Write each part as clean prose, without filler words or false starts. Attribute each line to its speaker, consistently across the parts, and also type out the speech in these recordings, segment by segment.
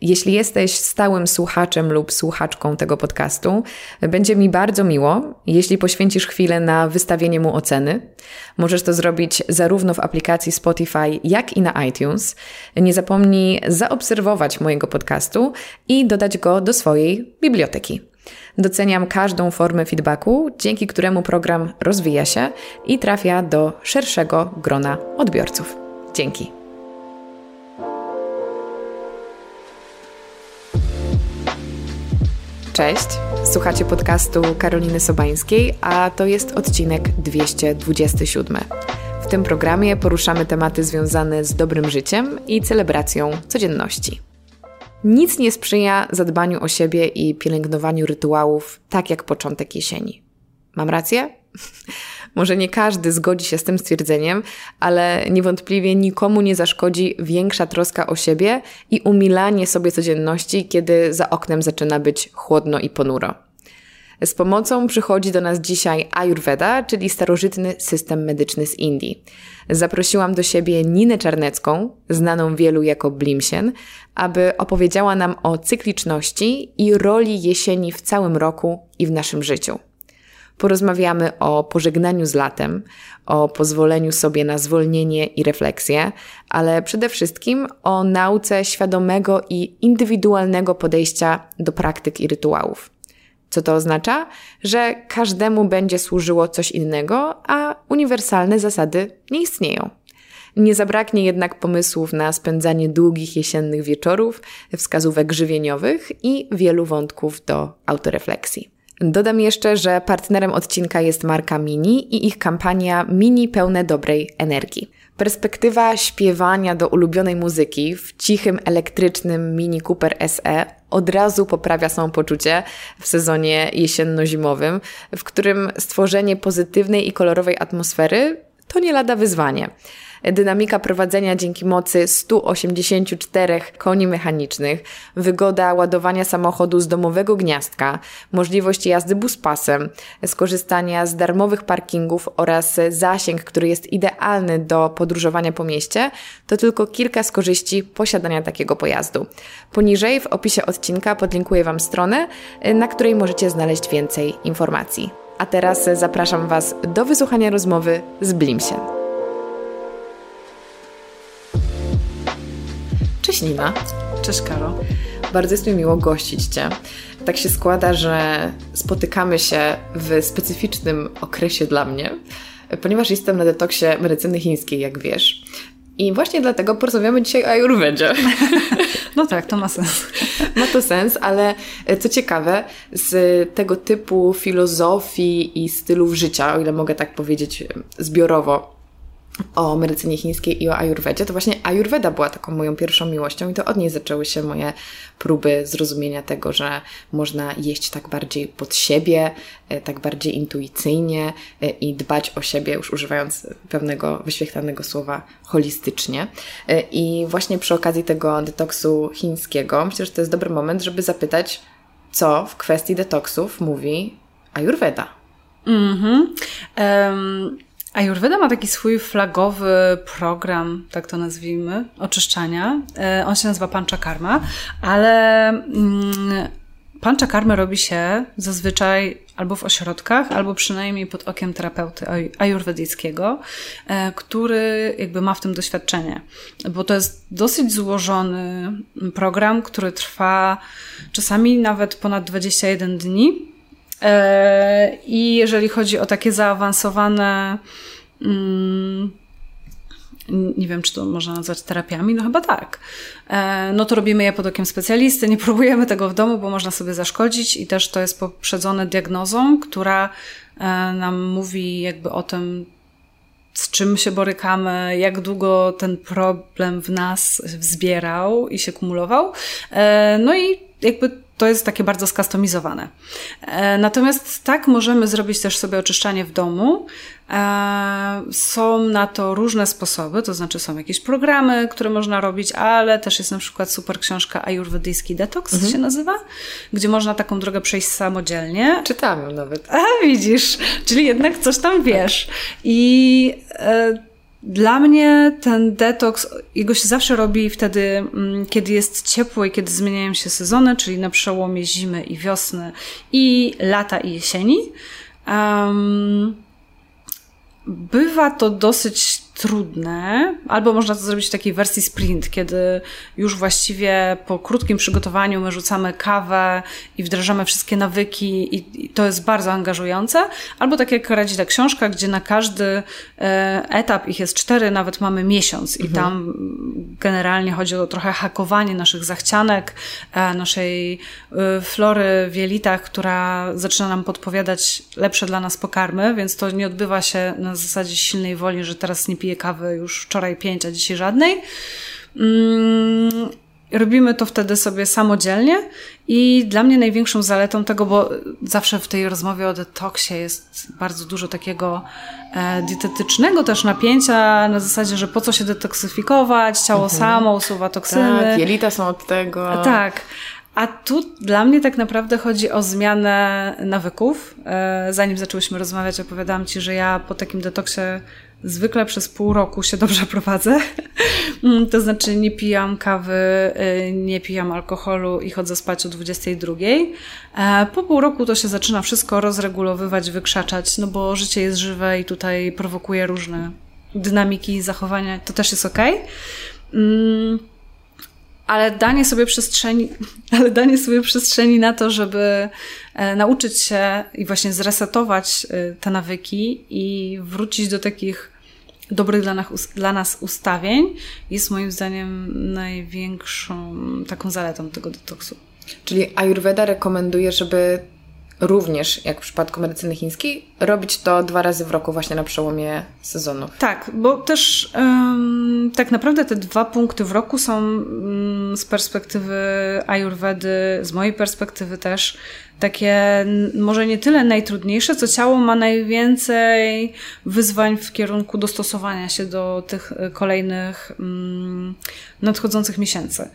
Speaker 1: Jeśli jesteś stałym słuchaczem lub słuchaczką tego podcastu, będzie mi bardzo miło, jeśli poświęcisz chwilę na wystawienie mu oceny. Możesz to zrobić zarówno w aplikacji Spotify, jak i na iTunes. Nie zapomnij zaobserwować mojego podcastu i dodać go do swojej biblioteki. Doceniam każdą formę feedbacku, dzięki któremu program rozwija się i trafia do szerszego grona odbiorców. Dzięki. Cześć, słuchacie podcastu Karoliny Sobańskiej, a to jest odcinek 227. W tym programie poruszamy tematy związane z dobrym życiem i celebracją codzienności. Nic nie sprzyja zadbaniu o siebie i pielęgnowaniu rytuałów tak jak początek jesieni. Mam rację? Może nie każdy zgodzi się z tym stwierdzeniem, ale niewątpliwie nikomu nie zaszkodzi większa troska o siebie i umilanie sobie codzienności, kiedy za oknem zaczyna być chłodno i ponuro. Z pomocą przychodzi do nas dzisiaj Ayurveda, czyli starożytny system medyczny z Indii. Zaprosiłam do siebie Ninę Czarnecką, znaną wielu jako Blimsien, aby opowiedziała nam o cykliczności i roli jesieni w całym roku i w naszym życiu. Porozmawiamy o pożegnaniu z latem, o pozwoleniu sobie na zwolnienie i refleksję, ale przede wszystkim o nauce świadomego i indywidualnego podejścia do praktyk i rytuałów. Co to oznacza? Że każdemu będzie służyło coś innego, a uniwersalne zasady nie istnieją. Nie zabraknie jednak pomysłów na spędzanie długich jesiennych wieczorów, wskazówek żywieniowych i wielu wątków do autorefleksji. Dodam jeszcze, że partnerem odcinka jest marka Mini i ich kampania Mini pełne dobrej energii. Perspektywa śpiewania do ulubionej muzyki w cichym, elektrycznym Mini Cooper SE od razu poprawia samopoczucie w sezonie jesienno-zimowym, w którym stworzenie pozytywnej i kolorowej atmosfery to nie lada wyzwanie. Dynamika prowadzenia dzięki mocy 184 koni mechanicznych, wygoda ładowania samochodu z domowego gniazdka, możliwość jazdy buspasem, skorzystania z darmowych parkingów oraz zasięg, który jest idealny do podróżowania po mieście, to tylko kilka z korzyści posiadania takiego pojazdu. Poniżej w opisie odcinka podlinkuję Wam stronę, na której możecie znaleźć więcej informacji. A teraz zapraszam Was do wysłuchania rozmowy z Blimsien. Cześć Nina.
Speaker 2: Cześć Karo.
Speaker 1: Bardzo jest mi miło gościć Cię. Tak się składa, że spotykamy się w specyficznym okresie dla mnie, ponieważ jestem na detoksie medycyny chińskiej, jak wiesz. I właśnie dlatego porozmawiamy dzisiaj o Ayurvedzie.
Speaker 2: No tak, to ma sens.
Speaker 1: Ma to sens, ale co ciekawe, z tego typu filozofii i stylów życia, o ile mogę tak powiedzieć zbiorowo, o medycynie chińskiej i o Ayurvedzie, to właśnie Ayurveda była taką moją pierwszą miłością i to od niej zaczęły się moje próby zrozumienia tego, że można jeść tak bardziej pod siebie, tak bardziej intuicyjnie i dbać o siebie, już używając pewnego wyświechtanego słowa holistycznie. I właśnie przy okazji tego detoksu chińskiego myślę, że to jest dobry moment, żeby zapytać, co w kwestii detoksów mówi Ayurveda.
Speaker 2: Ayurveda ma taki swój flagowy program, tak to nazwijmy, oczyszczania. On się nazywa Panchakarma, ale Panchakarmę robi się zazwyczaj albo w ośrodkach, albo przynajmniej pod okiem terapeuty ajurwedyckiego, który jakby ma w tym doświadczenie. Bo to jest dosyć złożony program, który trwa czasami nawet ponad 21 dni. I jeżeli chodzi o takie zaawansowane, nie wiem, czy to można nazwać terapiami, no chyba tak, no to robimy je pod okiem specjalisty, nie próbujemy tego w domu, bo można sobie zaszkodzić i też to jest poprzedzone diagnozą, która nam mówi jakby o tym, z czym się borykamy, jak długo ten problem w nas wzbierał i się kumulował. No i jakby to jest takie bardzo skustomizowane. Natomiast tak możemy zrobić też sobie oczyszczanie w domu. Są na to różne sposoby, to znaczy są jakieś programy, które można robić, ale też jest na przykład super książka Ayurvedyjski Detoks się nazywa, gdzie można taką drogę przejść samodzielnie.
Speaker 1: Czytam ją nawet.
Speaker 2: A widzisz, czyli jednak coś tam wiesz. I Dla mnie ten detoks, jego się zawsze robi wtedy, kiedy jest ciepło i kiedy zmieniają się sezony, czyli na przełomie zimy i wiosny i lata i jesieni. Bywa to dosyć trudne, albo można to zrobić w takiej wersji sprint, kiedy już właściwie po krótkim przygotowaniu my rzucamy kawę i wdrażamy wszystkie nawyki i to jest bardzo angażujące, albo tak jak radzi ta książka, gdzie na każdy etap, ich jest 4, nawet mamy miesiąc i tam generalnie chodzi o trochę hakowanie naszych zachcianek, naszej flory w jelitach, która zaczyna nam podpowiadać lepsze dla nas pokarmy, więc to nie odbywa się na zasadzie silnej woli, że teraz nie piję kawy już wczoraj 5, a dzisiaj żadnej. Robimy to wtedy sobie samodzielnie i dla mnie największą zaletą tego, bo zawsze w tej rozmowie o detoksie jest bardzo dużo takiego dietetycznego też napięcia na zasadzie, że po co się detoksyfikować, ciało samo usuwa toksyny.
Speaker 1: Tak, jelita są od tego.
Speaker 2: Tak. A tu dla mnie tak naprawdę chodzi o zmianę nawyków. Zanim zaczęłyśmy rozmawiać, opowiadałam Ci, że ja po takim detoksie zwykle przez pół roku się dobrze prowadzę. To znaczy nie pijam kawy, nie pijam alkoholu i chodzę spać o 22. Po pół roku to się zaczyna wszystko rozregulowywać, wykrzaczać, no bo życie jest żywe i tutaj prowokuje różne dynamiki, zachowania. To też jest okej. Ale danie sobie przestrzeni na to, żeby nauczyć się i właśnie zresetować te nawyki i wrócić do takich dobrych dla nas ustawień jest moim zdaniem największą taką zaletą tego detoksu.
Speaker 1: Czyli Ayurveda rekomenduje, żeby również, jak w przypadku medycyny chińskiej, robić to 2 razy w roku właśnie na przełomie sezonów.
Speaker 2: Tak, bo też tak naprawdę te 2 punkty w roku są z perspektywy Ayurvedy, z mojej perspektywy też, takie może nie tyle najtrudniejsze, co ciało ma najwięcej wyzwań w kierunku dostosowania się do tych kolejnych nadchodzących miesięcy.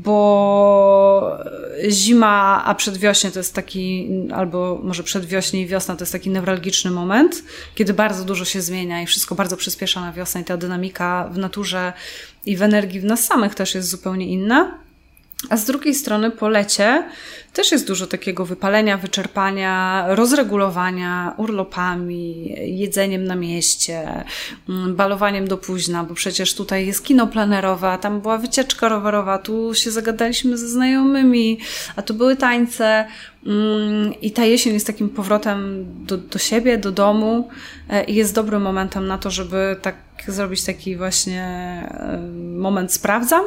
Speaker 2: Bo zima, a przedwiośnie to jest taki, albo może przedwiośnie i wiosna to jest taki newralgiczny moment, kiedy bardzo dużo się zmienia i wszystko bardzo przyspiesza na wiosnę i ta dynamika w naturze i w energii w nas samych też jest zupełnie inna. A z drugiej strony po lecie też jest dużo takiego wypalenia, wyczerpania, rozregulowania urlopami, jedzeniem na mieście, balowaniem do późna, bo przecież tutaj jest kino plenerowe, a tam była wycieczka rowerowa, tu się zagadaliśmy ze znajomymi, a tu były tańce. I ta jesień jest takim powrotem do siebie, do domu i jest dobrym momentem na to, żeby tak zrobić taki właśnie moment sprawdzam.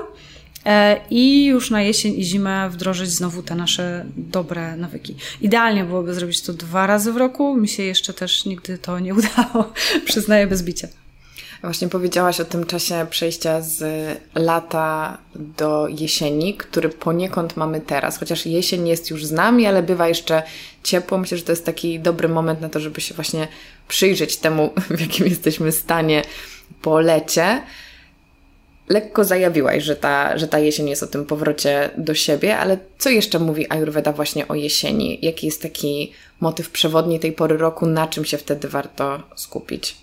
Speaker 2: I już na jesień i zimę wdrożyć znowu te nasze dobre nawyki. Idealnie byłoby zrobić to 2 razy w roku. Mi się jeszcze też nigdy to nie udało. Przyznaję bez bicia.
Speaker 1: Właśnie powiedziałaś o tym czasie przejścia z lata do jesieni, który poniekąd mamy teraz. Chociaż jesień jest już z nami, ale bywa jeszcze ciepło. Myślę, że to jest taki dobry moment na to, żeby się właśnie przyjrzeć temu, w jakim jesteśmy stanie po lecie. Lekko zajawiłaś, że ta jesień jest o tym powrocie do siebie, ale co jeszcze mówi Ayurveda właśnie o jesieni? Jaki jest taki motyw przewodni tej pory roku? Na czym się wtedy warto skupić?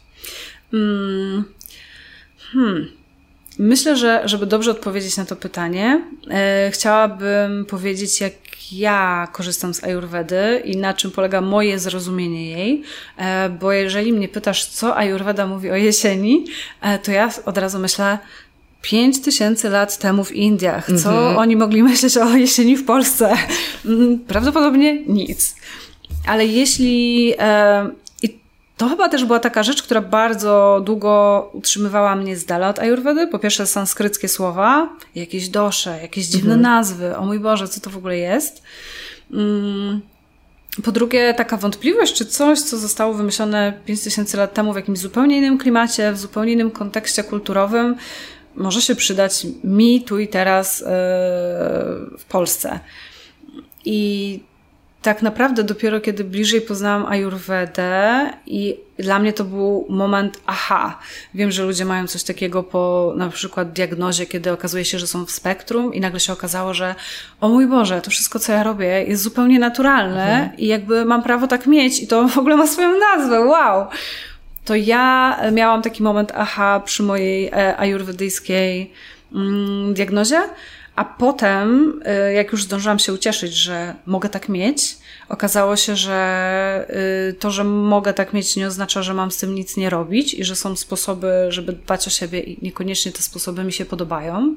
Speaker 2: Myślę, że żeby dobrze odpowiedzieć na to pytanie, chciałabym powiedzieć, jak ja korzystam z Ayurvedy i na czym polega moje zrozumienie jej, bo jeżeli mnie pytasz, co Ayurveda mówi o jesieni, to ja od razu myślę 5000 lat temu w Indiach. Co oni mogli myśleć o jesieni w Polsce? Prawdopodobnie nic. Ale jeśli... I to chyba też była taka rzecz, która bardzo długo utrzymywała mnie z dala od Ayurvedy. Po pierwsze sanskryckie słowa, jakieś dosze, jakieś dziwne nazwy. O mój Boże, co to w ogóle jest? Po drugie, taka wątpliwość, czy coś, co zostało wymyślone 5000 lat temu w jakimś zupełnie innym klimacie, w zupełnie innym kontekście kulturowym, może się przydać mi tu i teraz w Polsce. I tak naprawdę dopiero kiedy bliżej poznałam Ayurvedę i dla mnie to był moment aha. Wiem, że ludzie mają coś takiego po na przykład diagnozie, kiedy okazuje się, że są w spektrum i nagle się okazało, że o mój Boże, to wszystko, co ja robię jest zupełnie naturalne i jakby mam prawo tak mieć i to w ogóle ma swoją nazwę. Wow! to ja miałam taki moment przy mojej ajurwedyjskiej diagnozie, a potem, jak już zdążyłam się ucieszyć, że mogę tak mieć, okazało się, że to, że mogę tak mieć, nie oznacza, że mam z tym nic nie robić i że są sposoby, żeby dbać o siebie i niekoniecznie te sposoby mi się podobają,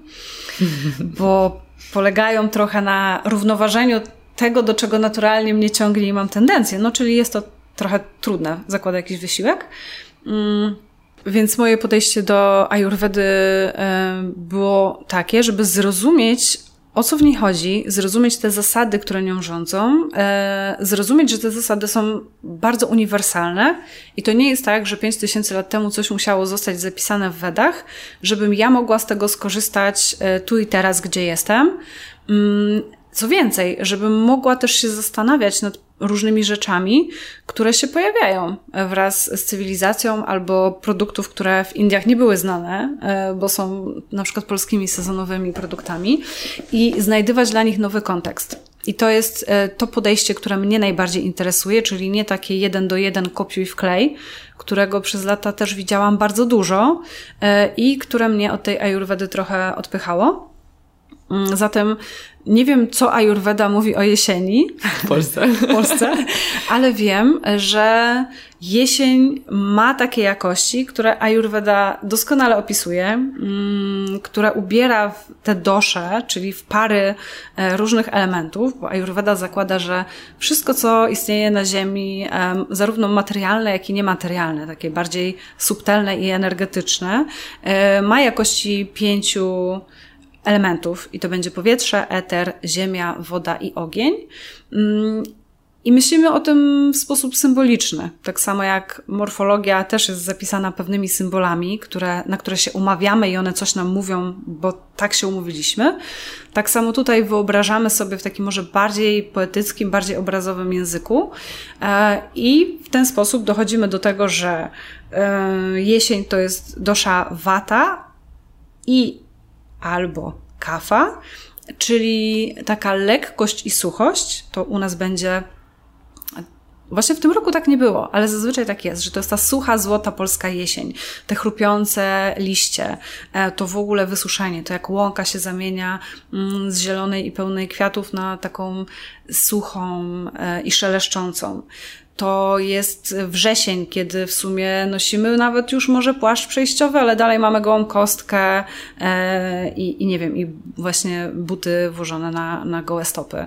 Speaker 2: bo polegają trochę na równoważeniu tego, do czego naturalnie mnie ciągnie i mam tendencję. No, czyli jest to trochę trudne, zakłada jakiś wysiłek. Więc moje podejście do ajurwedy było takie, żeby zrozumieć, o co w niej chodzi, zrozumieć te zasady, które nią rządzą, zrozumieć, że te zasady są bardzo uniwersalne i to nie jest tak, że 5000 lat temu coś musiało zostać zapisane w Wedach, żebym ja mogła z tego skorzystać tu i teraz, gdzie jestem. Co więcej, żebym mogła też się zastanawiać nad różnymi rzeczami, które się pojawiają wraz z cywilizacją albo produktów, które w Indiach nie były znane, bo są na przykład polskimi sezonowymi produktami i znajdywać dla nich nowy kontekst. I to jest to podejście, które mnie najbardziej interesuje, czyli nie takie 1:1 kopiuj wklej, którego przez lata też widziałam bardzo dużo i które mnie od tej ajurwedy trochę odpychało. Zatem nie wiem, co ajurweda mówi o jesieni
Speaker 1: w Polsce,
Speaker 2: ale wiem, że jesień ma takie jakości, które ajurweda doskonale opisuje, które ubiera w te dosze, czyli w pary różnych elementów, bo ajurweda zakłada, że wszystko, co istnieje na ziemi, zarówno materialne, jak i niematerialne, takie bardziej subtelne i energetyczne, ma jakości 5 elementów i to będzie powietrze, eter, ziemia, woda i ogień. I myślimy o tym w sposób symboliczny. Tak samo jak morfologia też jest zapisana pewnymi symbolami, na które się umawiamy i one coś nam mówią, bo tak się umówiliśmy. Tak samo tutaj wyobrażamy sobie w takim może bardziej poetyckim, bardziej obrazowym języku i w ten sposób dochodzimy do tego, że jesień to jest dosza Vata i albo kafa, czyli taka lekkość i suchość, to u nas będzie, właśnie w tym roku tak nie było, ale zazwyczaj tak jest, że to jest ta sucha, złota polska jesień, te chrupiące liście, to w ogóle wysuszenie, to jak łąka się zamienia z zielonej i pełnej kwiatów na taką suchą i szeleszczącą. To jest wrzesień, kiedy w sumie nosimy nawet już może płaszcz przejściowy, ale dalej mamy gołą kostkę i nie wiem, i właśnie buty włożone na gołe stopy.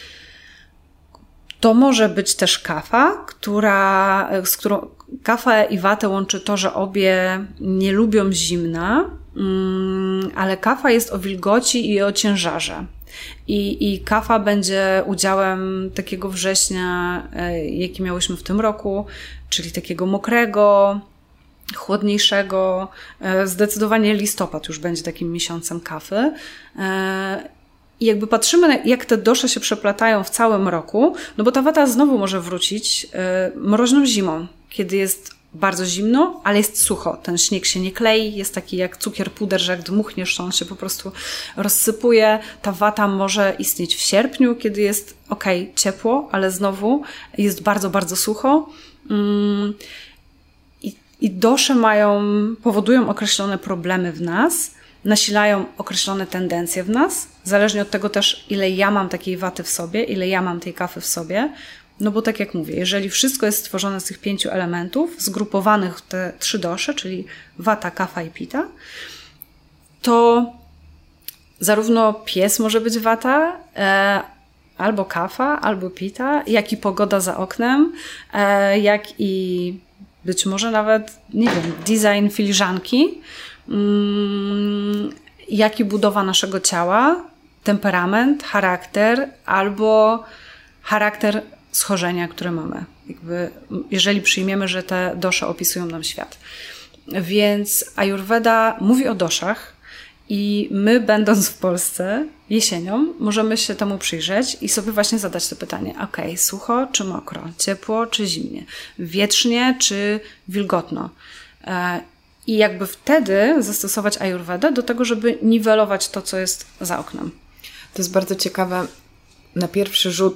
Speaker 2: To może być też kafa, z którą kafę i watę łączy to, że obie nie lubią zimna, ale kafa jest o wilgoci i o ciężarze. I kafa będzie udziałem takiego września, jaki miałyśmy w tym roku, czyli takiego mokrego, chłodniejszego. Zdecydowanie listopad już będzie takim miesiącem kafy. I jakby patrzymy, jak te dosze się przeplatają w całym roku, no bo ta wata znowu może wrócić mroźną zimą, kiedy jest bardzo zimno, ale jest sucho. Ten śnieg się nie klei, jest taki jak cukier puder, że jak dmuchniesz, to on się po prostu rozsypuje. Ta wata może istnieć w sierpniu, kiedy jest ciepło, ale znowu jest bardzo, bardzo sucho. I dosze powodują określone problemy w nas, nasilają określone tendencje w nas, zależnie od tego też, ile ja mam takiej waty w sobie, ile ja mam tej kafy w sobie. No bo tak jak mówię, jeżeli wszystko jest stworzone z tych 5 elementów, zgrupowanych w te 3 dosze, czyli wata, kafa i pita, to zarówno pies może być wata, albo kafa, albo pita, jak i pogoda za oknem, jak i być może nawet, nie wiem, design filiżanki, jak i budowa naszego ciała, temperament, charakter, albo charakter schorzenia, które mamy. Jeżeli przyjmiemy, że te dosze opisują nam świat. Więc ajurweda mówi o doszach i my, będąc w Polsce jesienią, możemy się temu przyjrzeć i sobie właśnie zadać to pytanie. Sucho czy mokro? Ciepło czy zimnie? Wietrznie czy wilgotno? I jakby wtedy zastosować ajurwedę do tego, żeby niwelować to, co jest za oknem.
Speaker 1: To jest bardzo ciekawe. Na pierwszy rzut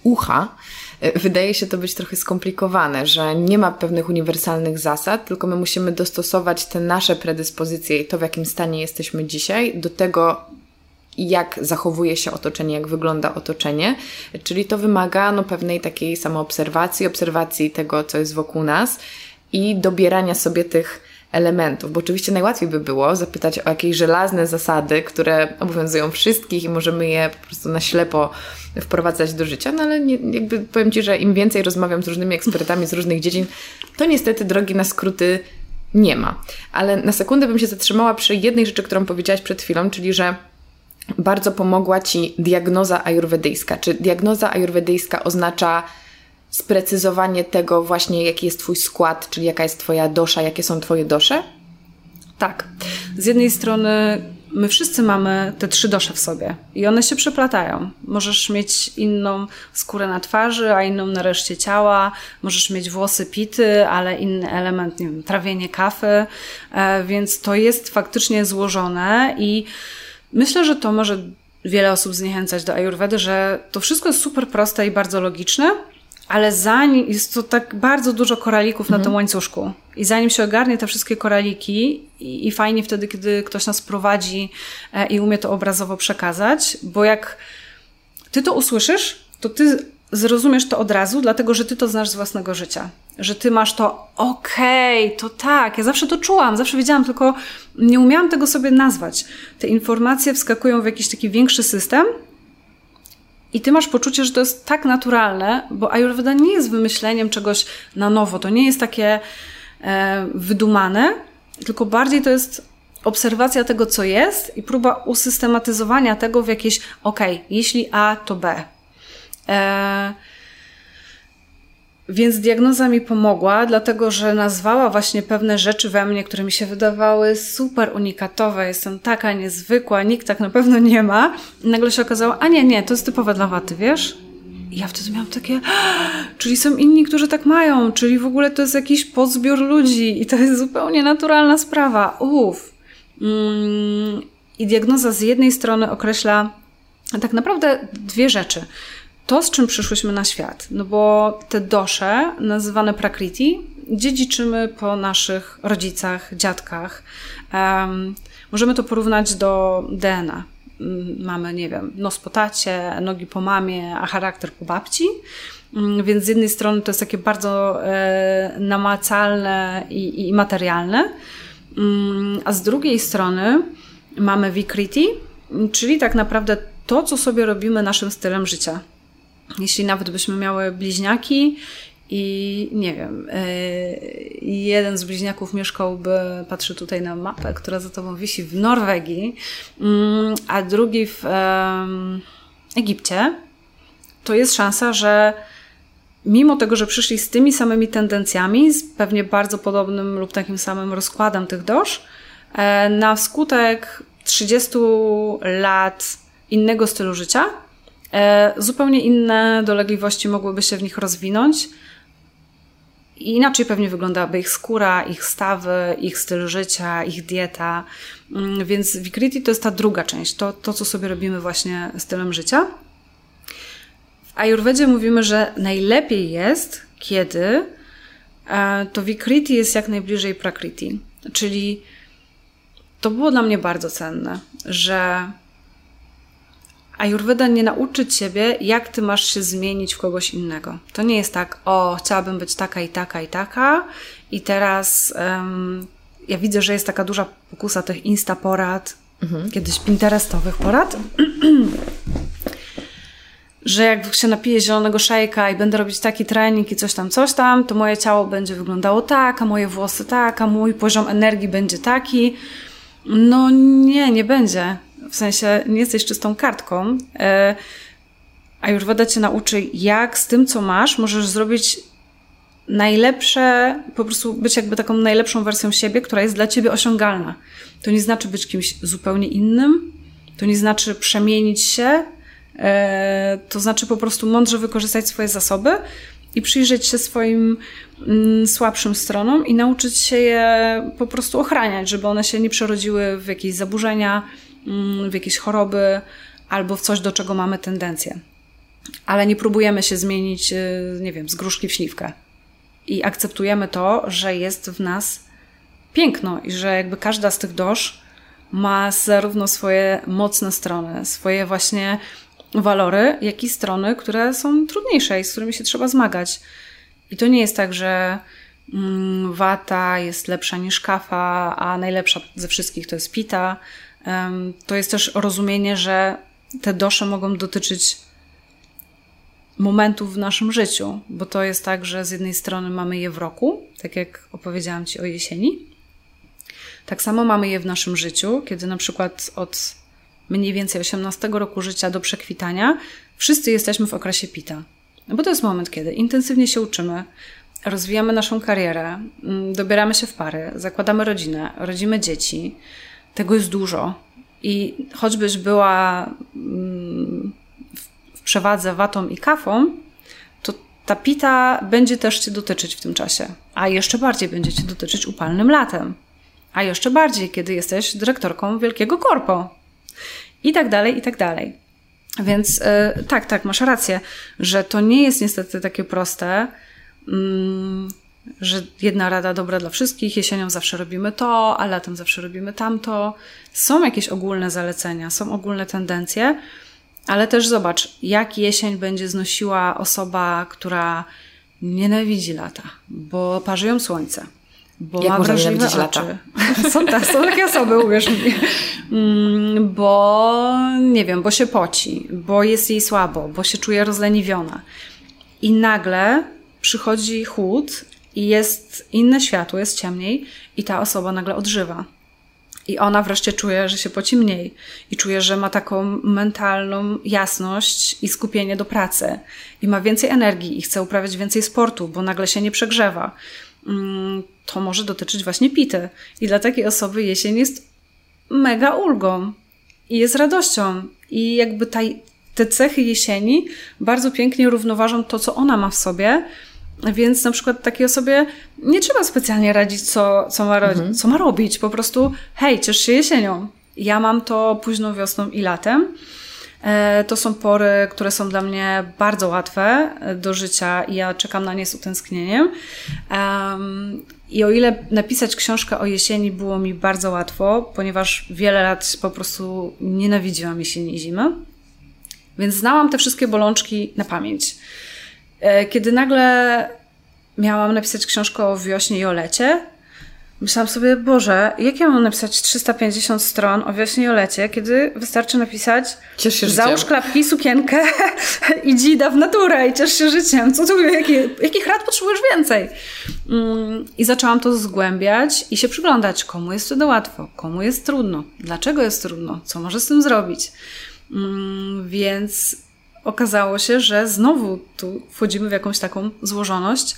Speaker 1: ucha, wydaje się to być trochę skomplikowane, że nie ma pewnych uniwersalnych zasad, tylko my musimy dostosować te nasze predyspozycje i to, w jakim stanie jesteśmy dzisiaj, do tego, jak zachowuje się otoczenie, jak wygląda otoczenie, czyli to wymaga pewnej takiej samoobserwacji, obserwacji tego, co jest wokół nas i dobierania sobie tych elementów, bo oczywiście najłatwiej by było zapytać o jakieś żelazne zasady, które obowiązują wszystkich i możemy je po prostu na ślepo wprowadzać do życia, ale powiem Ci, że im więcej rozmawiam z różnymi ekspertami z różnych dziedzin, to niestety drogi na skróty nie ma. Ale na sekundę bym się zatrzymała przy jednej rzeczy, którą powiedziałaś przed chwilą, czyli że bardzo pomogła Ci diagnoza ajurwedyjska. Czy diagnoza ajurwedyjska oznacza sprecyzowanie tego właśnie, jaki jest Twój skład, czyli jaka jest Twoja dosza, jakie są Twoje dosze?
Speaker 2: Tak. Z jednej strony my wszyscy mamy te 3 dosze w sobie i one się przeplatają. Możesz mieć inną skórę na twarzy, a inną na reszcie ciała. Możesz mieć włosy pity, ale inny element, nie wiem, trawienie kawy. Więc to jest faktycznie złożone i myślę, że to może wiele osób zniechęcać do ajurwedy, że to wszystko jest super proste i bardzo logiczne, ale zanim jest to tak bardzo dużo koralików na tym łańcuszku i zanim się ogarnie te wszystkie koraliki i fajnie wtedy, kiedy ktoś nas prowadzi i umie to obrazowo przekazać, bo jak ty to usłyszysz, to ty zrozumiesz to od razu, dlatego że ty to znasz z własnego życia. Że ty masz to to tak, ja zawsze to czułam, zawsze wiedziałam, tylko nie umiałam tego sobie nazwać. Te informacje wskakują w jakiś taki większy system i ty masz poczucie, że to jest tak naturalne, bo ajurweda nie jest wymyśleniem czegoś na nowo, to nie jest takie wydumane, tylko bardziej to jest obserwacja tego, co jest i próba usystematyzowania tego w jakieś jeśli A, to B. Więc diagnoza mi pomogła, dlatego że nazwała właśnie pewne rzeczy we mnie, które mi się wydawały super unikatowe. Jestem taka niezwykła, nikt tak na pewno nie ma. I nagle się okazało, nie, to jest typowe dla waty, wiesz? I ja wtedy miałam takie, czyli są inni, którzy tak mają, czyli w ogóle to jest jakiś podzbiór ludzi i to jest zupełnie naturalna sprawa. I diagnoza z jednej strony określa tak naprawdę 2 rzeczy. To, z czym przyszłyśmy na świat. No bo te dosze, nazywane prakriti, dziedziczymy po naszych rodzicach, dziadkach. Możemy to porównać do DNA. Mamy, nie wiem, nos po tacie, nogi po mamie, a charakter po babci. Więc z jednej strony to jest takie bardzo namacalne i materialne. A z drugiej strony mamy vikriti, czyli tak naprawdę to, co sobie robimy naszym stylem życia. Jeśli nawet byśmy miały bliźniaki i nie wiem, jeden z bliźniaków mieszkałby, patrzę tutaj na mapę, która za tobą wisi, w Norwegii, a drugi w Egipcie, to jest szansa, że mimo tego, że przyszli z tymi samymi tendencjami, z pewnie bardzo podobnym lub takim samym rozkładem tych dosz, na skutek 30 lat innego stylu życia, zupełnie inne dolegliwości mogłyby się w nich rozwinąć i inaczej pewnie wyglądałaby ich skóra, ich stawy, ich styl życia, ich dieta. Więc vikriti to jest ta druga część, to co sobie robimy właśnie stylem życia. W ajurwedzie mówimy, że najlepiej jest, kiedy to vikriti jest jak najbliżej prakriti. Czyli to było dla mnie bardzo cenne, że ajurweda nie nauczy ciebie, jak ty masz się zmienić w kogoś innego. To nie jest tak, chciałabym być taka i taka i taka i teraz ja widzę, że jest taka duża pokusa tych instaporad, kiedyś pinterestowych porad, że jak się napiję zielonego szejka i będę robić taki trening i coś tam, to moje ciało będzie wyglądało tak, a moje włosy tak, a mój poziom energii będzie taki. No nie będzie. W sensie nie jesteś czystą kartką. Ajurweda cię nauczy, jak z tym, co masz, możesz zrobić najlepsze, po prostu być jakby taką najlepszą wersją siebie, która jest dla ciebie osiągalna. To nie znaczy być kimś zupełnie innym, to nie znaczy przemienić się, to znaczy po prostu mądrze wykorzystać swoje zasoby i przyjrzeć się swoim słabszym stronom i nauczyć się je po prostu ochraniać, żeby one się nie przerodziły w jakieś zaburzenia, w jakieś choroby albo w coś, do czego mamy tendencję. ale nie próbujemy się zmienić, nie wiem, z gruszki w śliwkę. I akceptujemy to, że jest w nas piękno i że jakby każda z tych dosz ma zarówno swoje mocne strony, swoje właśnie walory, jak i strony, które są trudniejsze i z którymi się trzeba zmagać. I to nie jest tak, że wata jest lepsza niż kafa, a najlepsza ze wszystkich to jest pita. To jest też rozumienie, że te dosze mogą dotyczyć momentów w naszym życiu, bo to jest tak, że z jednej strony mamy je w roku, tak jak opowiedziałam Ci o jesieni. Tak samo mamy je w naszym życiu, kiedy na przykład od mniej więcej 18 roku życia do przekwitania wszyscy jesteśmy w okresie pita. No bo to jest moment, kiedy intensywnie się uczymy, rozwijamy naszą karierę, dobieramy się w pary, zakładamy rodzinę, rodzimy dzieci. Tego jest dużo. I choćbyś była w przewadze watą i kafą, to ta pita będzie też Cię dotyczyć w tym czasie. A jeszcze bardziej będzie Cię dotyczyć upalnym latem. A jeszcze bardziej, kiedy jesteś dyrektorką wielkiego korpo. I tak dalej, i tak dalej. Więc tak, masz rację, że to nie jest niestety takie proste, że jedna rada dobra dla wszystkich, jesienią zawsze robimy to, a latem zawsze robimy tamto. Są jakieś ogólne zalecenia, są ogólne tendencje, ale też zobacz, jak jesień będzie znosiła osoba, która nienawidzi lata, bo parzy ją słońce, bo ma wrażliwe oczy. Są takie osoby, uwierz mi. Bo, nie wiem, bo się poci, bo jest jej słabo, bo się czuje rozleniwiona. I nagle przychodzi chłód i jest inne światło, jest ciemniej i ta osoba nagle odżywa. I ona wreszcie czuje, że się poci mniej i czuje, że ma taką mentalną jasność i skupienie do pracy i ma więcej energii i chce uprawiać więcej sportu, bo nagle się nie przegrzewa. To może dotyczyć właśnie pity. I dla takiej osoby jesień jest mega ulgą i jest radością. I jakby te cechy jesieni bardzo pięknie równoważą to, co ona ma w sobie. Więc na przykład takiej osobie nie trzeba specjalnie radzić, co ma robić. Po prostu hej, ciesz się jesienią. Ja mam to późną wiosną i latem. To są pory, które są dla mnie bardzo łatwe do życia i ja czekam na nie z utęsknieniem. I o ile napisać książkę o jesieni było mi bardzo łatwo, ponieważ wiele lat po prostu nienawidziłam jesieni i zimy, więc znałam te wszystkie bolączki na pamięć. Kiedy nagle miałam napisać książkę o wiośnie i o lecie, myślałam sobie, Boże, jak ja mam napisać 350 stron o wiośnie i o lecie, kiedy wystarczy napisać załóż klapki, sukienkę, idź w naturę i ciesz się życiem. Co tu, jakich rad potrzebujesz więcej? I zaczęłam to zgłębiać i się przyglądać, komu jest wtedy łatwo, komu jest trudno, dlaczego jest trudno, co może z tym zrobić. Więc okazało się, że znowu tu wchodzimy w jakąś taką złożoność.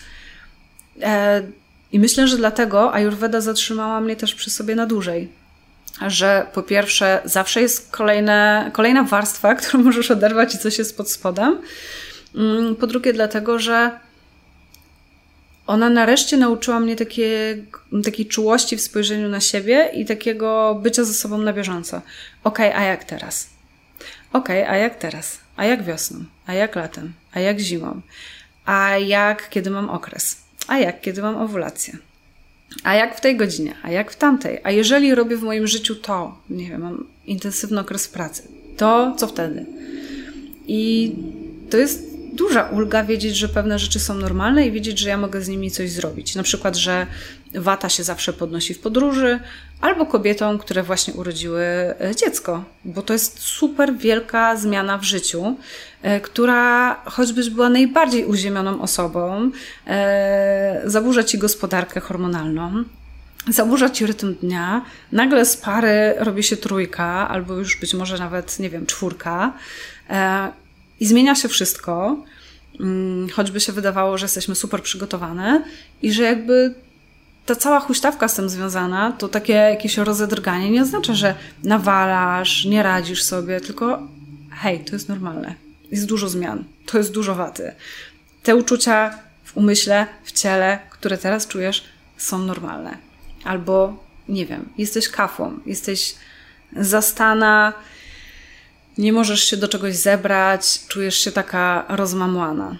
Speaker 2: I myślę, że dlatego Ajurweda zatrzymała mnie też przy sobie na dłużej. Że po pierwsze zawsze jest kolejna warstwa, którą możesz oderwać i coś jest pod spodem. Po drugie dlatego, że ona nareszcie nauczyła mnie takiej czułości w spojrzeniu na siebie i takiego bycia ze sobą na bieżąco. Okej, a jak teraz? Okej, a jak teraz? A jak wiosną? A jak latem? A jak zimą? A jak kiedy mam okres? A jak kiedy mam owulację? A jak w tej godzinie? A jak w tamtej? A jeżeli robię w moim życiu to, nie wiem, mam intensywny okres pracy, to co wtedy? I to jest duża ulga wiedzieć, że pewne rzeczy są normalne i wiedzieć, że ja mogę z nimi coś zrobić. Na przykład, że wata się zawsze podnosi w podróży, albo kobietom, które właśnie urodziły dziecko, bo to jest super wielka zmiana w życiu, która choćbyś była najbardziej uziemioną osobą, zaburza ci gospodarkę hormonalną, zaburza ci rytm dnia, nagle z pary robi się trójka, albo już być może nawet, nie wiem, czwórka, i zmienia się wszystko, choćby się wydawało, że jesteśmy super przygotowane i że jakby ta cała huśtawka z tym związana, to takie jakieś rozedrganie nie oznacza, że nawalasz, nie radzisz sobie, tylko hej, to jest normalne. Jest dużo zmian, to jest dużo waty. Te uczucia w umyśle, w ciele, które teraz czujesz, są normalne. Albo, nie wiem, jesteś kafą, jesteś zastana nie możesz się do czegoś zebrać, czujesz się taka rozmamłana.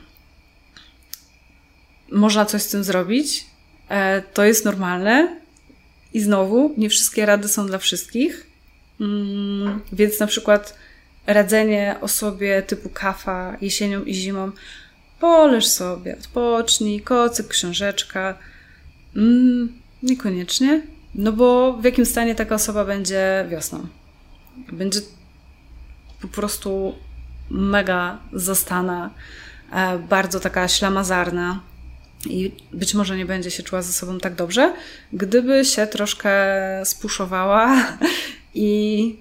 Speaker 2: Można coś z tym zrobić, to jest normalne i znowu nie wszystkie rady są dla wszystkich, więc na przykład radzenie osobie typu kafa jesienią i zimą, poleż sobie, odpocznij, kocyk, książeczka, niekoniecznie, no bo w jakim stanie taka osoba będzie wiosną? Będzie po prostu mega zastana, bardzo taka ślamazarna i być może nie będzie się czuła ze sobą tak dobrze, gdyby się troszkę spuszowała i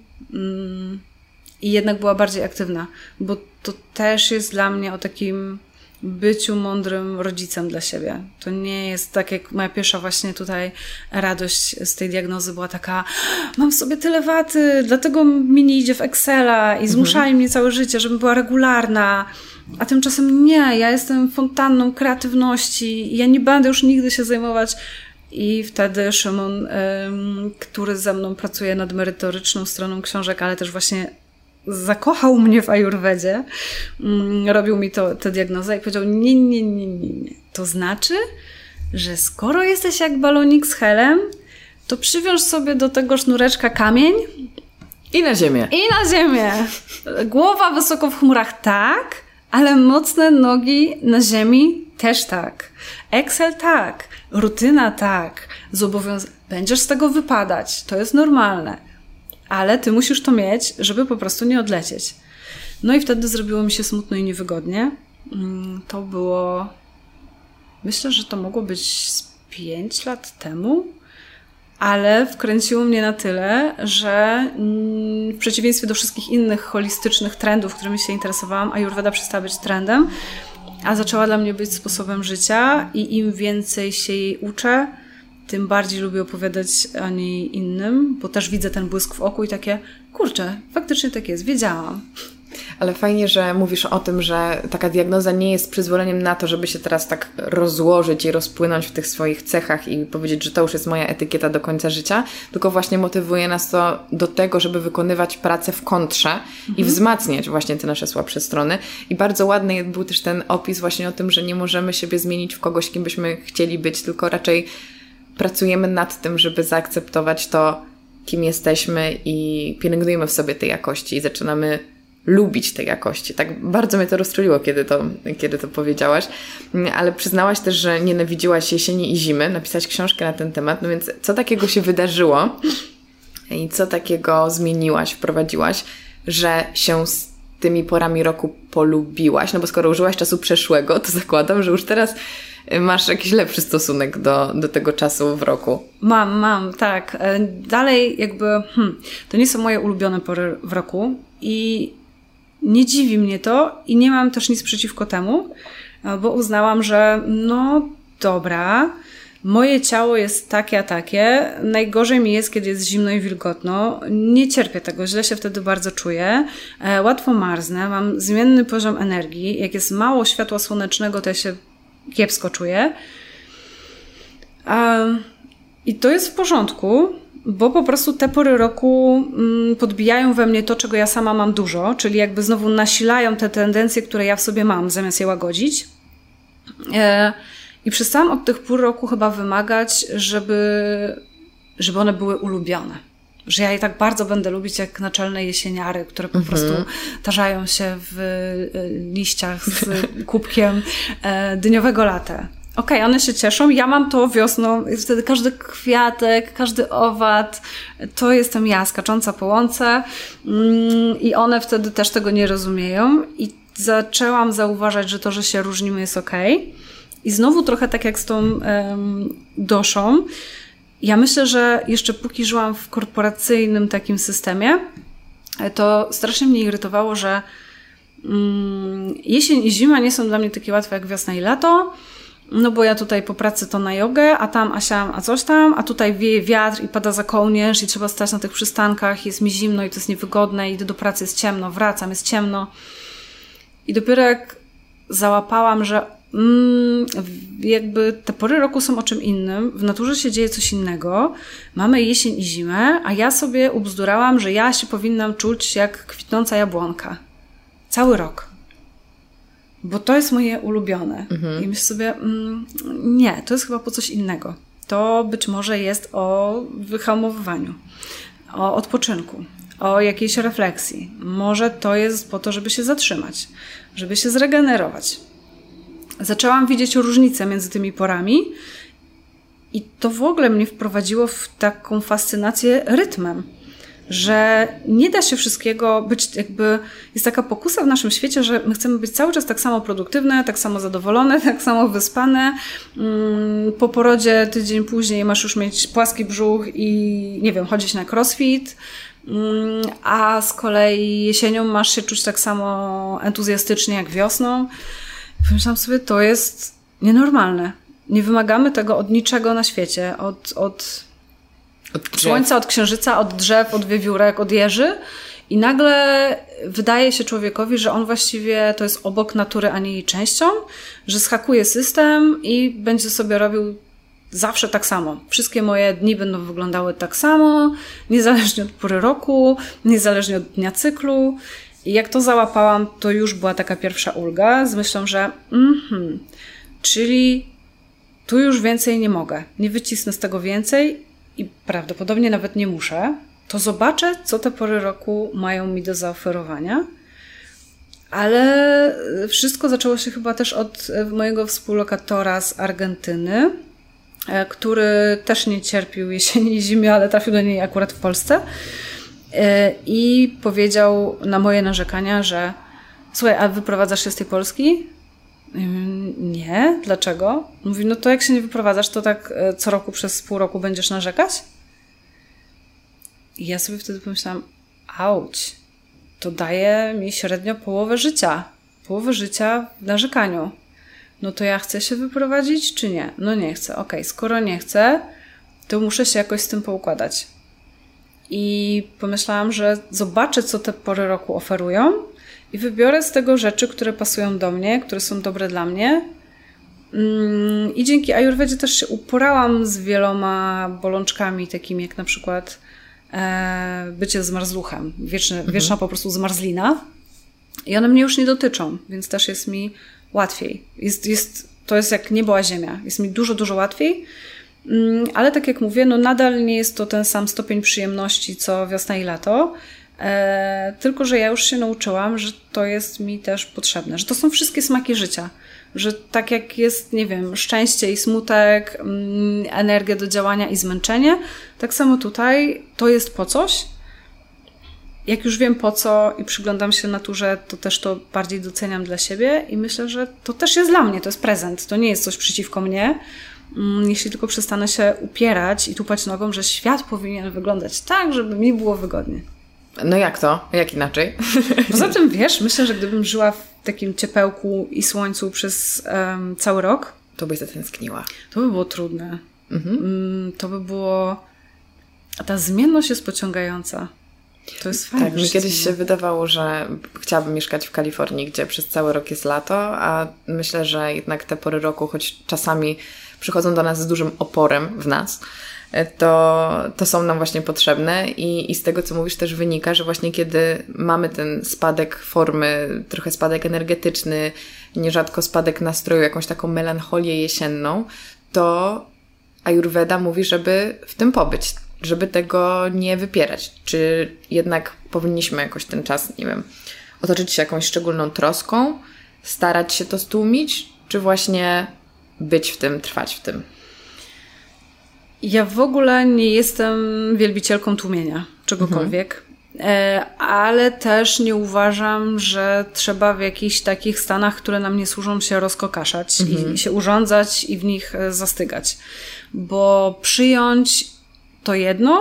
Speaker 2: jednak była bardziej aktywna, bo to też jest dla mnie o takim byciu mądrym rodzicem dla siebie. To nie jest tak, jak moja pierwsza właśnie tutaj radość z tej diagnozy była taka, mam w sobie tyle waty, dlatego mi nie idzie w Excela i zmuszali mnie całe życie, żebym była regularna. A tymczasem nie, ja jestem fontanną kreatywności i ja nie będę już nigdy się zajmować. I wtedy Szymon, który ze mną pracuje nad merytoryczną stroną książek, ale też właśnie zakochał mnie w ajurwedzie, robił mi tę diagnozę i powiedział, nie. To znaczy, że skoro jesteś jak balonik z helem, to przywiąż sobie do tego sznureczka kamień
Speaker 1: i na ziemię. Głowa wysoko w chmurach tak, ale mocne nogi na ziemi też tak. Excel tak, rutyna tak, będziesz z tego wypadać, to jest normalne. Ale ty musisz to mieć, żeby po prostu nie odlecieć. No i wtedy zrobiło mi się smutno i niewygodnie. To było... Myślę, że to mogło być z 5 lat temu, ale wkręciło mnie na tyle, że w przeciwieństwie do wszystkich innych holistycznych trendów, którymi się interesowałam, Ajurweda przestała być trendem, a zaczęła dla mnie być sposobem życia i im więcej się jej uczę, tym bardziej lubię opowiadać o niej innym, bo też widzę ten błysk w oku i takie, kurczę, faktycznie tak jest, wiedziałam. Ale fajnie, że mówisz o tym, że taka diagnoza nie jest przyzwoleniem na to, żeby się teraz tak rozłożyć i rozpłynąć w tych swoich cechach i powiedzieć, że to już jest moja etykieta do końca życia, tylko właśnie motywuje nas to do tego, żeby wykonywać pracę w kontrze i wzmacniać właśnie te nasze słabsze strony. I bardzo ładny był też ten opis właśnie o tym, że nie możemy siebie zmienić w kogoś, kim byśmy chcieli być, tylko raczej pracujemy nad tym, żeby zaakceptować to, kim jesteśmy i pielęgnujemy w sobie tej jakości i zaczynamy lubić tej jakości. Tak bardzo mnie to rozczuliło, kiedy to powiedziałaś, ale przyznałaś też, że nienawidziłaś jesieni i zimy, napisałaś książkę na ten temat, no więc co takiego się wydarzyło i co takiego zmieniłaś, wprowadziłaś, że się z tymi porami roku polubiłaś? No bo skoro użyłaś czasu przeszłego, to zakładam, że już teraz masz jakiś lepszy stosunek do tego czasu w roku.
Speaker 2: Mam, tak. Dalej jakby, to nie są moje ulubione pory w roku i nie dziwi mnie to i nie mam też nic przeciwko temu, bo uznałam, że no dobra, moje ciało jest takie a takie, najgorzej mi jest, kiedy jest zimno i wilgotno, nie cierpię tego, źle się wtedy bardzo czuję, łatwo marznę, mam zmienny poziom energii, jak jest mało światła słonecznego, to ja się kiepsko czuję. I to jest w porządku, bo po prostu te pory roku podbijają we mnie to, czego ja sama mam dużo, czyli jakby znowu nasilają te tendencje, które ja w sobie mam, zamiast je łagodzić. I przestałam od tych pór roku chyba wymagać, żeby one były ulubione. Że ja je tak bardzo będę lubić jak naczelne jesieniary, które po prostu tarzają się w liściach z kubkiem dyniowego latte. Okej, one się cieszą, ja mam to wiosną, wtedy każdy kwiatek, każdy owad, to jestem ja, skacząca po łące i one wtedy też tego nie rozumieją i zaczęłam zauważać, że to, że się różnimy jest okej. I znowu trochę tak jak z tą doszą, ja myślę, że jeszcze póki żyłam w korporacyjnym takim systemie, to strasznie mnie irytowało, że jesień i zima nie są dla mnie takie łatwe jak wiosna i lato, no bo ja tutaj po pracy to na jogę, a tam asiam, a coś tam, a tutaj wieje wiatr i pada za kołnierz i trzeba stać na tych przystankach, jest mi zimno i to jest niewygodne, idę do pracy, jest ciemno, wracam, jest ciemno. I dopiero jak załapałam, że jakby te pory roku są o czym innym, w naturze się dzieje coś innego, mamy jesień i zimę, a ja sobie ubzdurałam, że ja się powinnam czuć jak kwitnąca jabłonka. Cały rok. Bo to jest moje ulubione. I myślę sobie, nie, to jest chyba po coś innego. To być może jest o wyhamowywaniu, o odpoczynku, o jakiejś refleksji. Może to jest po to, żeby się zatrzymać, żeby się zregenerować. Zaczęłam widzieć różnicę między tymi porami i to w ogóle mnie wprowadziło w taką fascynację rytmem, że nie da się wszystkiego być jakby, jest taka pokusa w naszym świecie, że my chcemy być cały czas tak samo produktywne, tak samo zadowolone, tak samo wyspane. Po porodzie tydzień później masz już mieć płaski brzuch i nie wiem, chodzić na crossfit, a z kolei jesienią masz się czuć tak samo entuzjastycznie jak wiosną. Pomyślałam sobie, to jest nienormalne. Nie wymagamy tego od niczego na świecie, od słońca, od księżyca, od drzew, od wiewiórek, od jeży i nagle wydaje się człowiekowi, że on właściwie to jest obok natury, a nie jej częścią, że zhakuje system i będzie sobie robił zawsze tak samo. Wszystkie moje dni będą wyglądały tak samo, niezależnie od pory roku, niezależnie od dnia cyklu. I jak to załapałam, to już była taka pierwsza ulga z myślą, że czyli tu już więcej nie mogę, nie wycisnę z tego więcej i prawdopodobnie nawet nie muszę, to zobaczę, co te pory roku mają mi do zaoferowania. Ale wszystko zaczęło się chyba też od mojego współlokatora z Argentyny, który też nie cierpił jesieni i zimy, ale trafił do niej akurat w Polsce. I powiedział na moje narzekania, że słuchaj, a wyprowadzasz się z tej Polski? Nie, dlaczego? Mówi, no to jak się nie wyprowadzasz, to tak co roku przez pół roku będziesz narzekać? I ja sobie wtedy pomyślałam, auć, to daje mi średnio połowę życia w narzekaniu. No to ja chcę się wyprowadzić, czy nie? No nie chcę. Okej, skoro nie chcę, to muszę się jakoś z tym poukładać. I pomyślałam, że zobaczę, co te pory roku oferują i wybiorę z tego rzeczy, które pasują do mnie, które są dobre dla mnie. I dzięki Ajurwedzie też się uporałam z wieloma bolączkami, takimi jak na przykład bycie zmarzluchem, wieczna po prostu zmarzlina. I one mnie już nie dotyczą, więc też jest mi łatwiej. To jest jak niebo a ziemia. Jest mi dużo, dużo łatwiej. Ale tak jak mówię, no nadal nie jest to ten sam stopień przyjemności, co wiosna i lato. Tylko że ja już się nauczyłam, że to jest mi też potrzebne. Że to są wszystkie smaki życia. Że tak jak jest, nie wiem, szczęście i smutek, energia do działania i zmęczenie, tak samo tutaj to jest po coś. Jak już wiem po co i przyglądam się naturze, to też to bardziej doceniam dla siebie i myślę, że to też jest dla mnie, to jest prezent. To nie jest coś przeciwko mnie. Jeśli tylko przestanę się upierać i tupać nogą, że świat powinien wyglądać tak, żeby mi było wygodnie.
Speaker 1: No jak to? Jak inaczej?
Speaker 2: Poza tym, wiesz, myślę, że gdybym żyła w takim ciepełku i słońcu przez cały rok,
Speaker 1: to byś zatęskniła.
Speaker 2: To by było trudne. To by było... A ta zmienność jest pociągająca. To jest fajne.
Speaker 1: Tak, mi kiedyś się wydawało, że chciałabym mieszkać w Kalifornii, gdzie przez cały rok jest lato, a myślę, że jednak te pory roku, choć czasami przychodzą do nas z dużym oporem w nas, to są nam właśnie potrzebne i z tego, co mówisz, też wynika, że właśnie kiedy mamy ten spadek formy, trochę spadek energetyczny, nierzadko spadek nastroju, jakąś taką melancholię jesienną, to Ajurweda mówi, żeby w tym pobyć, żeby tego nie wypierać. Czy jednak powinniśmy jakoś ten czas, nie wiem, otoczyć się jakąś szczególną troską, starać się to stłumić, czy właśnie być w tym, trwać w tym?
Speaker 2: Ja w ogóle nie jestem wielbicielką tłumienia czegokolwiek, ale też nie uważam, że trzeba w jakichś takich stanach, które nam nie służą, się rozkokaszać i się urządzać i w nich zastygać. Bo przyjąć to jedno,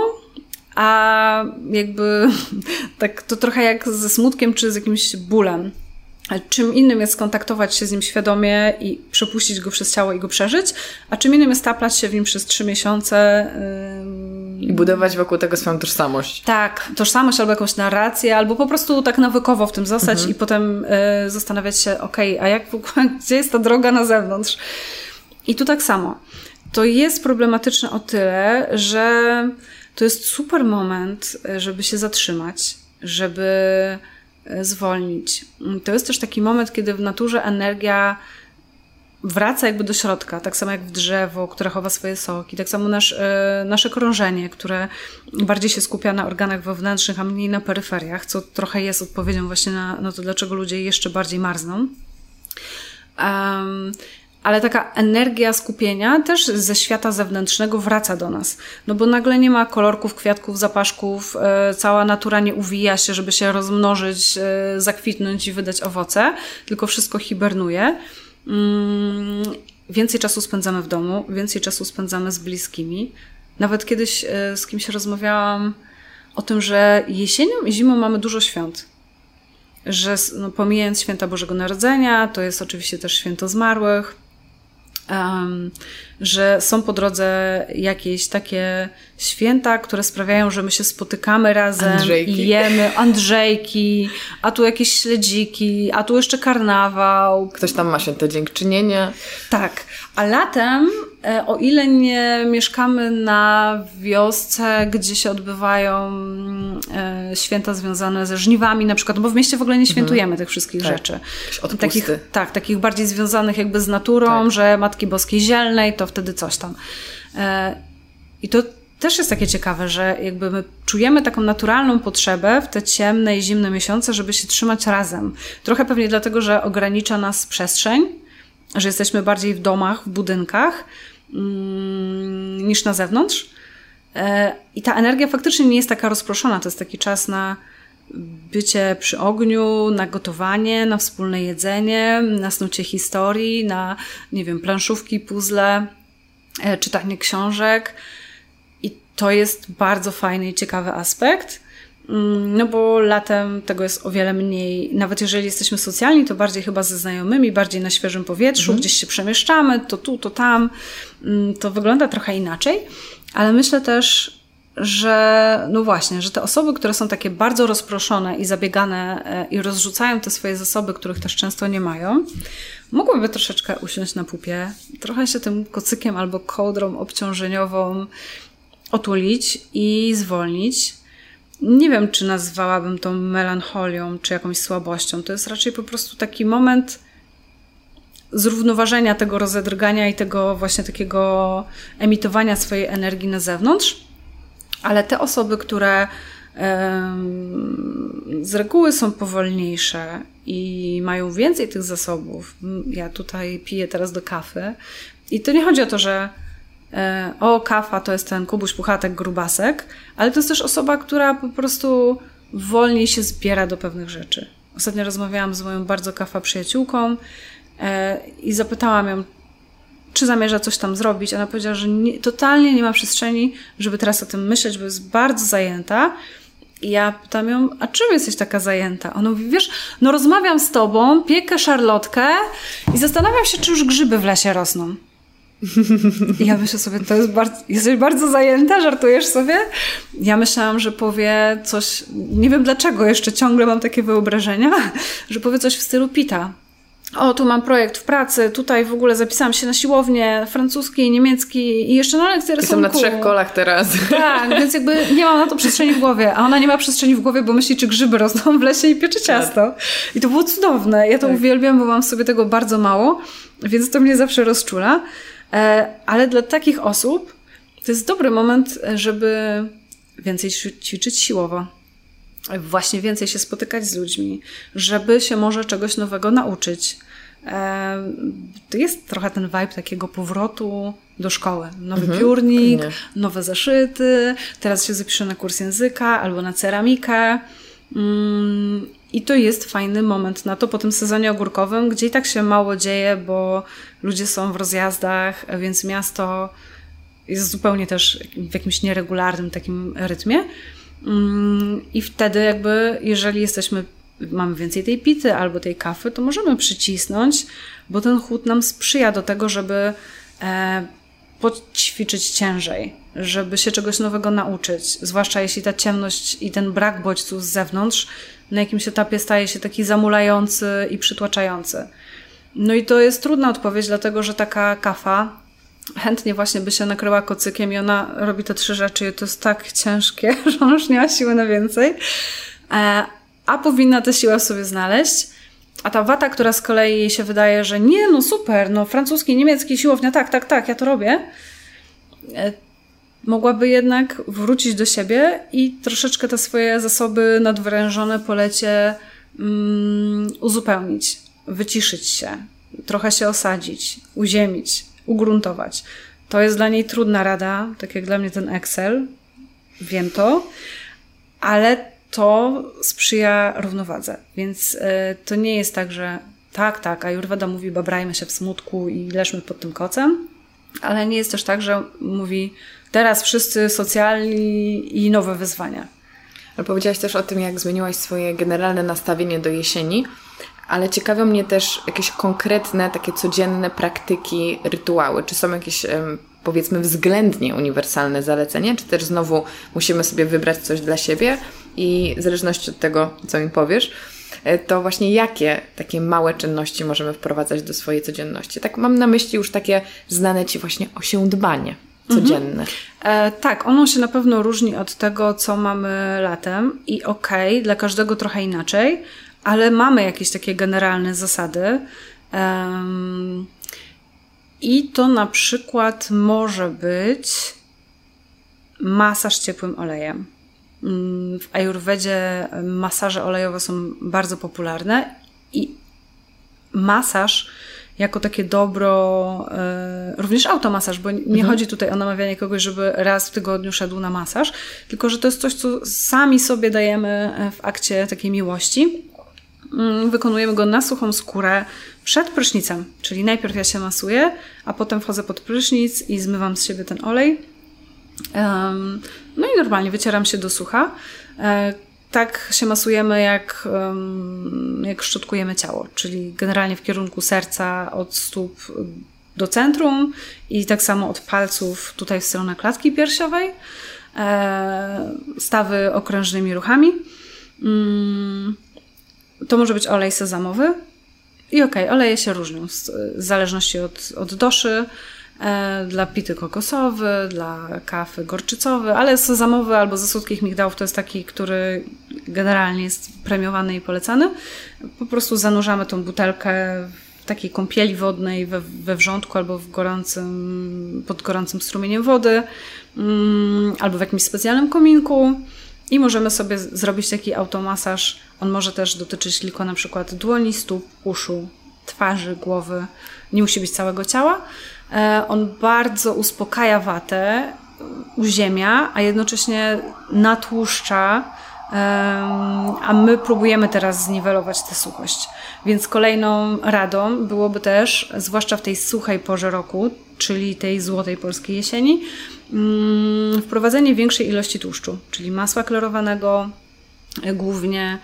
Speaker 2: a jakby tak to trochę jak ze smutkiem czy z jakimś bólem. Czym innym jest skontaktować się z nim świadomie i przepuścić go przez ciało i go przeżyć, a czym innym jest taplać się w nim przez 3 miesiące.
Speaker 1: I budować wokół tego swoją tożsamość.
Speaker 2: Tak, tożsamość albo jakąś narrację, albo po prostu tak nawykowo w tym zostać i potem zastanawiać się, a jak w ogóle, gdzie jest ta droga na zewnątrz? I tu tak samo. To jest problematyczne o tyle, że to jest super moment, żeby się zatrzymać, żeby zwolnić. To jest też taki moment, kiedy w naturze energia wraca jakby do środka, tak samo jak w drzewo, które chowa swoje soki, tak samo nasze krążenie, które bardziej się skupia na organach wewnętrznych, a mniej na peryferiach, co trochę jest odpowiedzią właśnie na to, dlaczego ludzie jeszcze bardziej marzną. Ale taka energia skupienia też ze świata zewnętrznego wraca do nas. No bo nagle nie ma kolorków, kwiatków, zapaszków, cała natura nie uwija się, żeby się rozmnożyć, zakwitnąć i wydać owoce, tylko wszystko hibernuje. Więcej czasu spędzamy w domu, więcej czasu spędzamy z bliskimi. Nawet kiedyś z kimś rozmawiałam o tym, że jesienią i zimą mamy dużo świąt. Że pomijając święta Bożego Narodzenia, to jest oczywiście też święto zmarłych, że są po drodze jakieś takie święta, które sprawiają, że my się spotykamy razem i jemy Andrzejki, a tu jakieś śledziki, a tu jeszcze karnawał.
Speaker 1: Ktoś tam ma święto dziękczynienia.
Speaker 2: Tak, a latem, o ile nie mieszkamy na wiosce, gdzie się odbywają święta związane ze żniwami na przykład, bo w mieście w ogóle nie świętujemy tych wszystkich rzeczy. Takich bardziej związanych jakby z naturą, że Matki Boskiej Zielnej, to wtedy coś tam. I to też jest takie ciekawe, że jakby my czujemy taką naturalną potrzebę w te ciemne i zimne miesiące, żeby się trzymać razem. Trochę pewnie dlatego, że ogranicza nas przestrzeń, że jesteśmy bardziej w domach, w budynkach niż na zewnątrz. I ta energia faktycznie nie jest taka rozproszona. To jest taki czas na bycie przy ogniu, na gotowanie, na wspólne jedzenie, na snucie historii, na, nie wiem, planszówki, puzzle, czytanie książek. I to jest bardzo fajny i ciekawy aspekt. No bo latem tego jest o wiele mniej. Nawet jeżeli jesteśmy socjalni, to bardziej chyba ze znajomymi, bardziej na świeżym powietrzu, gdzieś się przemieszczamy, to tu, to tam. To wygląda trochę inaczej. Ale myślę też, że no właśnie, że te osoby, które są takie bardzo rozproszone i zabiegane i rozrzucają te swoje zasoby, których też często nie mają, mogłyby troszeczkę usiąść na pupie, trochę się tym kocykiem albo kołdrą obciążeniową otulić i zwolnić. Nie wiem, czy nazwałabym to melancholią, czy jakąś słabością. To jest raczej po prostu taki moment zrównoważenia tego rozedrgania i tego właśnie takiego emitowania swojej energii na zewnątrz. Ale te osoby, które z reguły są powolniejsze i mają więcej tych zasobów. Ja tutaj piję teraz do kawy i to nie chodzi o to, że kawa to jest ten Kubuś, Puchatek, Grubasek, ale to jest też osoba, która po prostu wolniej się zbiera do pewnych rzeczy. Ostatnio rozmawiałam z moją bardzo kawa przyjaciółką i zapytałam ją, czy zamierza coś tam zrobić. Ona powiedziała, że totalnie nie ma przestrzeni, żeby teraz o tym myśleć, bo jest bardzo zajęta. I ja pytam ją, a czym jesteś taka zajęta? Ona mówi, wiesz, no rozmawiam z tobą, piekę szarlotkę i zastanawiam się, czy już grzyby w lesie rosną. I ja myślę sobie, jesteś bardzo zajęta, żartujesz sobie? Ja myślałam, że powie coś, nie wiem dlaczego, jeszcze ciągle mam takie wyobrażenia, że powie coś w stylu Pita. O, tu mam projekt w pracy, tutaj w ogóle zapisałam się na siłownię, francuski, niemiecki i jeszcze na lekcję rysunku.
Speaker 1: Jestem na 3 kolach teraz.
Speaker 2: Tak, więc jakby nie mam na to przestrzeni w głowie, a ona nie ma przestrzeni w głowie, bo myśli, czy grzyby rosną w lesie i piecze ciasto. I to było cudowne. Ja to uwielbiam, bo mam w sobie tego bardzo mało, więc to mnie zawsze rozczula. Ale dla takich osób to jest dobry moment, żeby więcej ćwiczyć siłowo. Właśnie więcej się spotykać z ludźmi, żeby się może czegoś nowego nauczyć. To jest trochę ten vibe takiego powrotu do szkoły. Nowy piórnik, nowe zeszyty, teraz się zapiszę na kurs języka albo na ceramikę. I to jest fajny moment na to po tym sezonie ogórkowym, gdzie i tak się mało dzieje, bo ludzie są w rozjazdach, więc miasto jest zupełnie też w jakimś nieregularnym takim rytmie. I wtedy jakby, jeżeli jesteśmy mamy więcej tej pity albo tej kawy, to możemy przycisnąć, bo ten chłód nam sprzyja do tego, żeby poćwiczyć ciężej, żeby się czegoś nowego nauczyć, zwłaszcza jeśli ta ciemność i ten brak bodźców z zewnątrz na jakimś etapie staje się taki zamulający i przytłaczający. No i to jest trudna odpowiedź, dlatego że taka kafa chętnie właśnie by się nakryła kocykiem i ona robi te 3 rzeczy i to jest tak ciężkie, że ona już nie ma siły na więcej, a powinna tę siłę w sobie znaleźć. A ta wata, która z kolei jej się wydaje, że nie, no super, no francuski, niemiecki, siłownia, tak, ja to robię, mogłaby jednak wrócić do siebie i troszeczkę te swoje zasoby nadwyrężone po lecie uzupełnić, wyciszyć się, trochę się osadzić, uziemić, ugruntować. To jest dla niej trudna rada, tak jak dla mnie ten Excel, wiem to, ale to sprzyja równowadze. Więc to nie jest tak, że tak, Ajurweda mówi babrajmy się w smutku i leżmy pod tym kocem, ale nie jest też tak, że mówi teraz wszyscy socjalni i nowe wyzwania.
Speaker 1: Ale powiedziałaś też o tym, jak zmieniłaś swoje generalne nastawienie do jesieni, ale ciekawią mnie też jakieś konkretne, takie codzienne praktyki, rytuały. Czy są jakieś, powiedzmy, względnie uniwersalne zalecenia, czy też znowu musimy sobie wybrać coś dla siebie i w zależności od tego, co mi powiesz, to właśnie jakie takie małe czynności możemy wprowadzać do swojej codzienności? Tak mam na myśli już takie znane Ci właśnie osiądbanie codzienne.
Speaker 2: Tak, ono się na pewno różni od tego, co mamy latem i dla każdego trochę inaczej, ale mamy jakieś takie generalne zasady. I to na przykład może być masaż ciepłym olejem. W Ajurwedzie masaże olejowe są bardzo popularne i masaż jako takie dobro, również automasaż, bo nie chodzi tutaj o namawianie kogoś, żeby raz w tygodniu szedł na masaż, tylko że to jest coś, co sami sobie dajemy w akcie takiej miłości. Wykonujemy go na suchą skórę przed prysznicem, czyli najpierw ja się masuję, a potem wchodzę pod prysznic i zmywam z siebie ten olej. No i normalnie wycieram się do sucha. Tak się masujemy, jak szczotkujemy ciało, czyli generalnie w kierunku serca od stóp do centrum i tak samo od palców tutaj w stronę klatki piersiowej. Stawy okrężnymi ruchami. To może być olej sezamowy i oleje się różnią w zależności od doszy. Dla pity kokosowy, dla kawy gorczycowy, ale sezamowy albo ze słodkich migdałów to jest taki, który generalnie jest premiowany i polecany. Po prostu zanurzamy tą butelkę w takiej kąpieli wodnej we wrzątku albo pod gorącym strumieniem wody albo w jakimś specjalnym kominku i możemy sobie zrobić taki automasaż. On może też dotyczyć tylko na przykład dłoni, stóp, uszu, twarzy, głowy. Nie musi być całego ciała. On bardzo uspokaja watę, uziemia, a jednocześnie natłuszcza, a my próbujemy teraz zniwelować tę suchość. Więc kolejną radą byłoby też, zwłaszcza w tej suchej porze roku, czyli tej złotej polskiej jesieni, wprowadzenie większej ilości tłuszczu, czyli masła klarowanego głównie.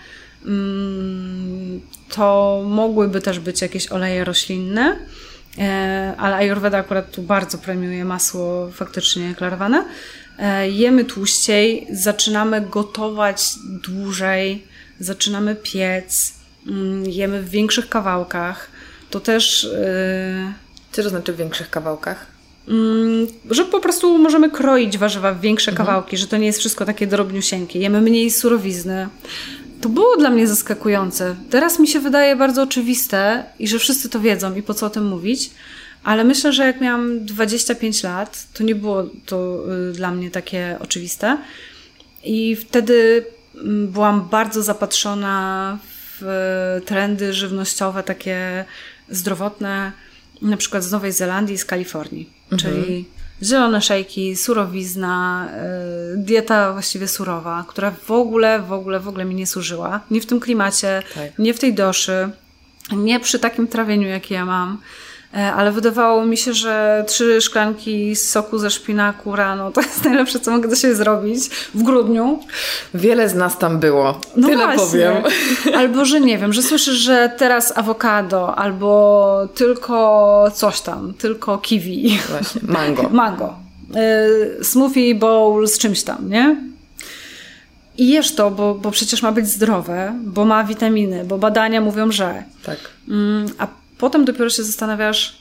Speaker 2: To mogłyby też być jakieś oleje roślinne, ale Ajurweda akurat tu bardzo premiuje masło faktycznie klarowane. Jemy tłuściej, zaczynamy gotować dłużej, zaczynamy piec, jemy w większych kawałkach. To też...
Speaker 1: Co to znaczy w większych kawałkach?
Speaker 2: Że po prostu możemy kroić warzywa w większe kawałki, że to nie jest wszystko takie drobniusieńkie. Jemy mniej surowizny. To było dla mnie zaskakujące. Teraz mi się wydaje bardzo oczywiste i że wszyscy to wiedzą i po co o tym mówić, ale myślę, że jak miałam 25 lat, to nie było to dla mnie takie oczywiste i wtedy byłam bardzo zapatrzona w trendy żywnościowe, takie zdrowotne, na przykład z Nowej Zelandii, z Kalifornii, czyli zielone szejki, surowizna, dieta właściwie surowa, która w ogóle mi nie służyła. Nie w tym klimacie, nie w tej doszy, nie przy takim trawieniu, jakie ja mam. ale wydawało mi się, że 3 szklanki soku ze szpinaku rano to jest najlepsze, co mogę do siebie zrobić w grudniu.
Speaker 1: Wiele z nas tam było, tyle właśnie. Powiem.
Speaker 2: Albo, że nie wiem, że słyszysz, że teraz awokado, albo tylko coś tam, tylko kiwi.
Speaker 1: Właśnie, mango.
Speaker 2: Mango. Smoothie bowl z czymś tam, nie? I jesz to, bo przecież ma być zdrowe, bo ma witaminy, bo badania mówią, że.
Speaker 1: Tak.
Speaker 2: A potem dopiero się zastanawiasz,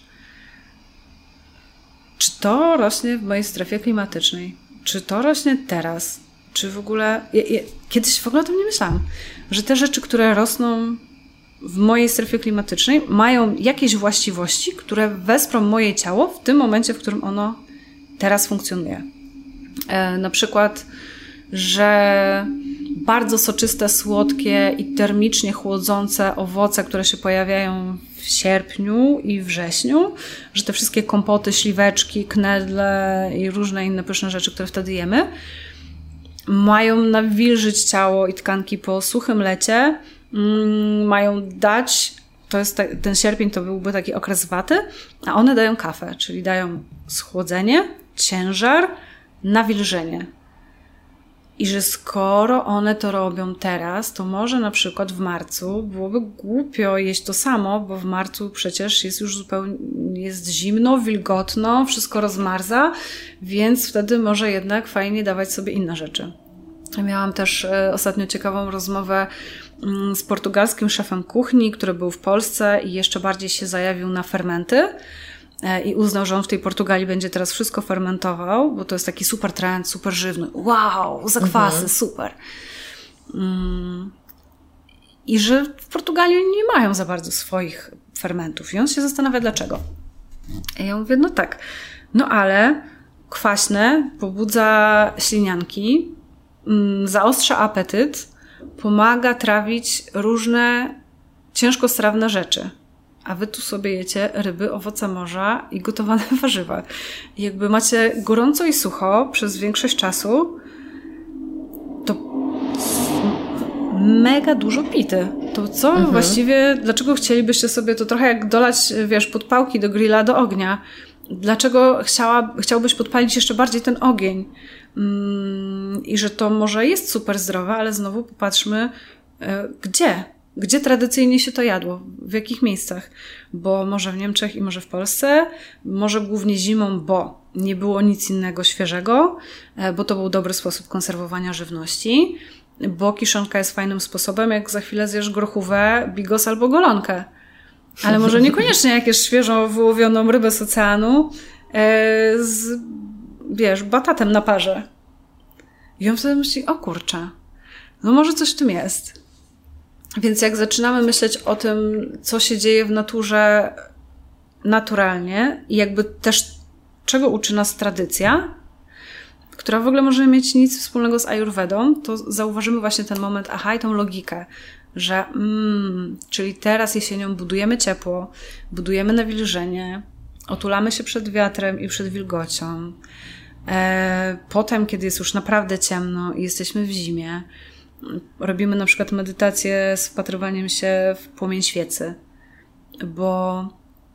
Speaker 2: czy to rośnie w mojej strefie klimatycznej? Czy to rośnie teraz? Czy w ogóle... Kiedyś w ogóle o tym nie myślałam. Że te rzeczy, które rosną w mojej strefie klimatycznej, mają jakieś właściwości, które wesprą moje ciało w tym momencie, w którym ono teraz funkcjonuje. Na przykład, że bardzo soczyste, słodkie i termicznie chłodzące owoce, które się pojawiają w sierpniu i wrześniu, że te wszystkie kompoty, śliweczki, knedle i różne inne pyszne rzeczy, które wtedy jemy, mają nawilżyć ciało i tkanki po suchym lecie, mają dać, to jest ten sierpień to byłby taki okres waty, a one dają kafę, czyli dają schłodzenie, ciężar, nawilżenie. I że skoro one to robią teraz, to może na przykład w marcu byłoby głupio jeść to samo, bo w marcu przecież jest już jest zimno, wilgotno, wszystko rozmarza, więc wtedy może jednak fajnie dawać sobie inne rzeczy. Miałam też ostatnio ciekawą rozmowę z portugalskim szefem kuchni, który był w Polsce i jeszcze bardziej się zajawił na fermenty. I uznał, że on w tej Portugalii będzie teraz wszystko fermentował, bo to jest taki super trend, super żywny. Wow, zakwasy, super. I że w Portugalii nie mają za bardzo swoich fermentów. I on się zastanawia, dlaczego. I ja mówię, no tak, no ale kwaśne pobudza ślinianki, zaostrza apetyt, pomaga trawić różne ciężkostrawne rzeczy. A wy tu sobie jecie ryby, owoce morza i gotowane warzywa. I jakby macie gorąco i sucho przez większość czasu, to mega dużo pity. To co właściwie, dlaczego chcielibyście sobie to trochę jak dolać, wiesz, podpałki do grilla, do ognia? Dlaczego chciałbyś podpalić jeszcze bardziej ten ogień? I że to może jest super zdrowe, ale znowu popatrzmy, gdzie tradycyjnie się to jadło? W jakich miejscach? Bo może w Niemczech i może w Polsce, może głównie zimą, bo nie było nic innego świeżego, bo to był dobry sposób konserwowania żywności, bo kiszonka jest fajnym sposobem, jak za chwilę zjesz grochówę, bigos albo golonkę. Ale może niekoniecznie jakieś świeżo wyłowioną rybę z oceanu z, wiesz, batatem na parze. I on wtedy myśli, o kurczę, no może coś w tym jest. Więc jak zaczynamy myśleć o tym, co się dzieje w naturze naturalnie i jakby też czego uczy nas tradycja, która w ogóle może mieć nic wspólnego z Ayurvedą, to zauważymy właśnie ten moment, i tą logikę, że czyli teraz jesienią budujemy ciepło, budujemy nawilżenie, otulamy się przed wiatrem i przed wilgocią. Potem, kiedy jest już naprawdę ciemno i jesteśmy w zimie, robimy na przykład medytację z wpatrywaniem się w płomień świecy, bo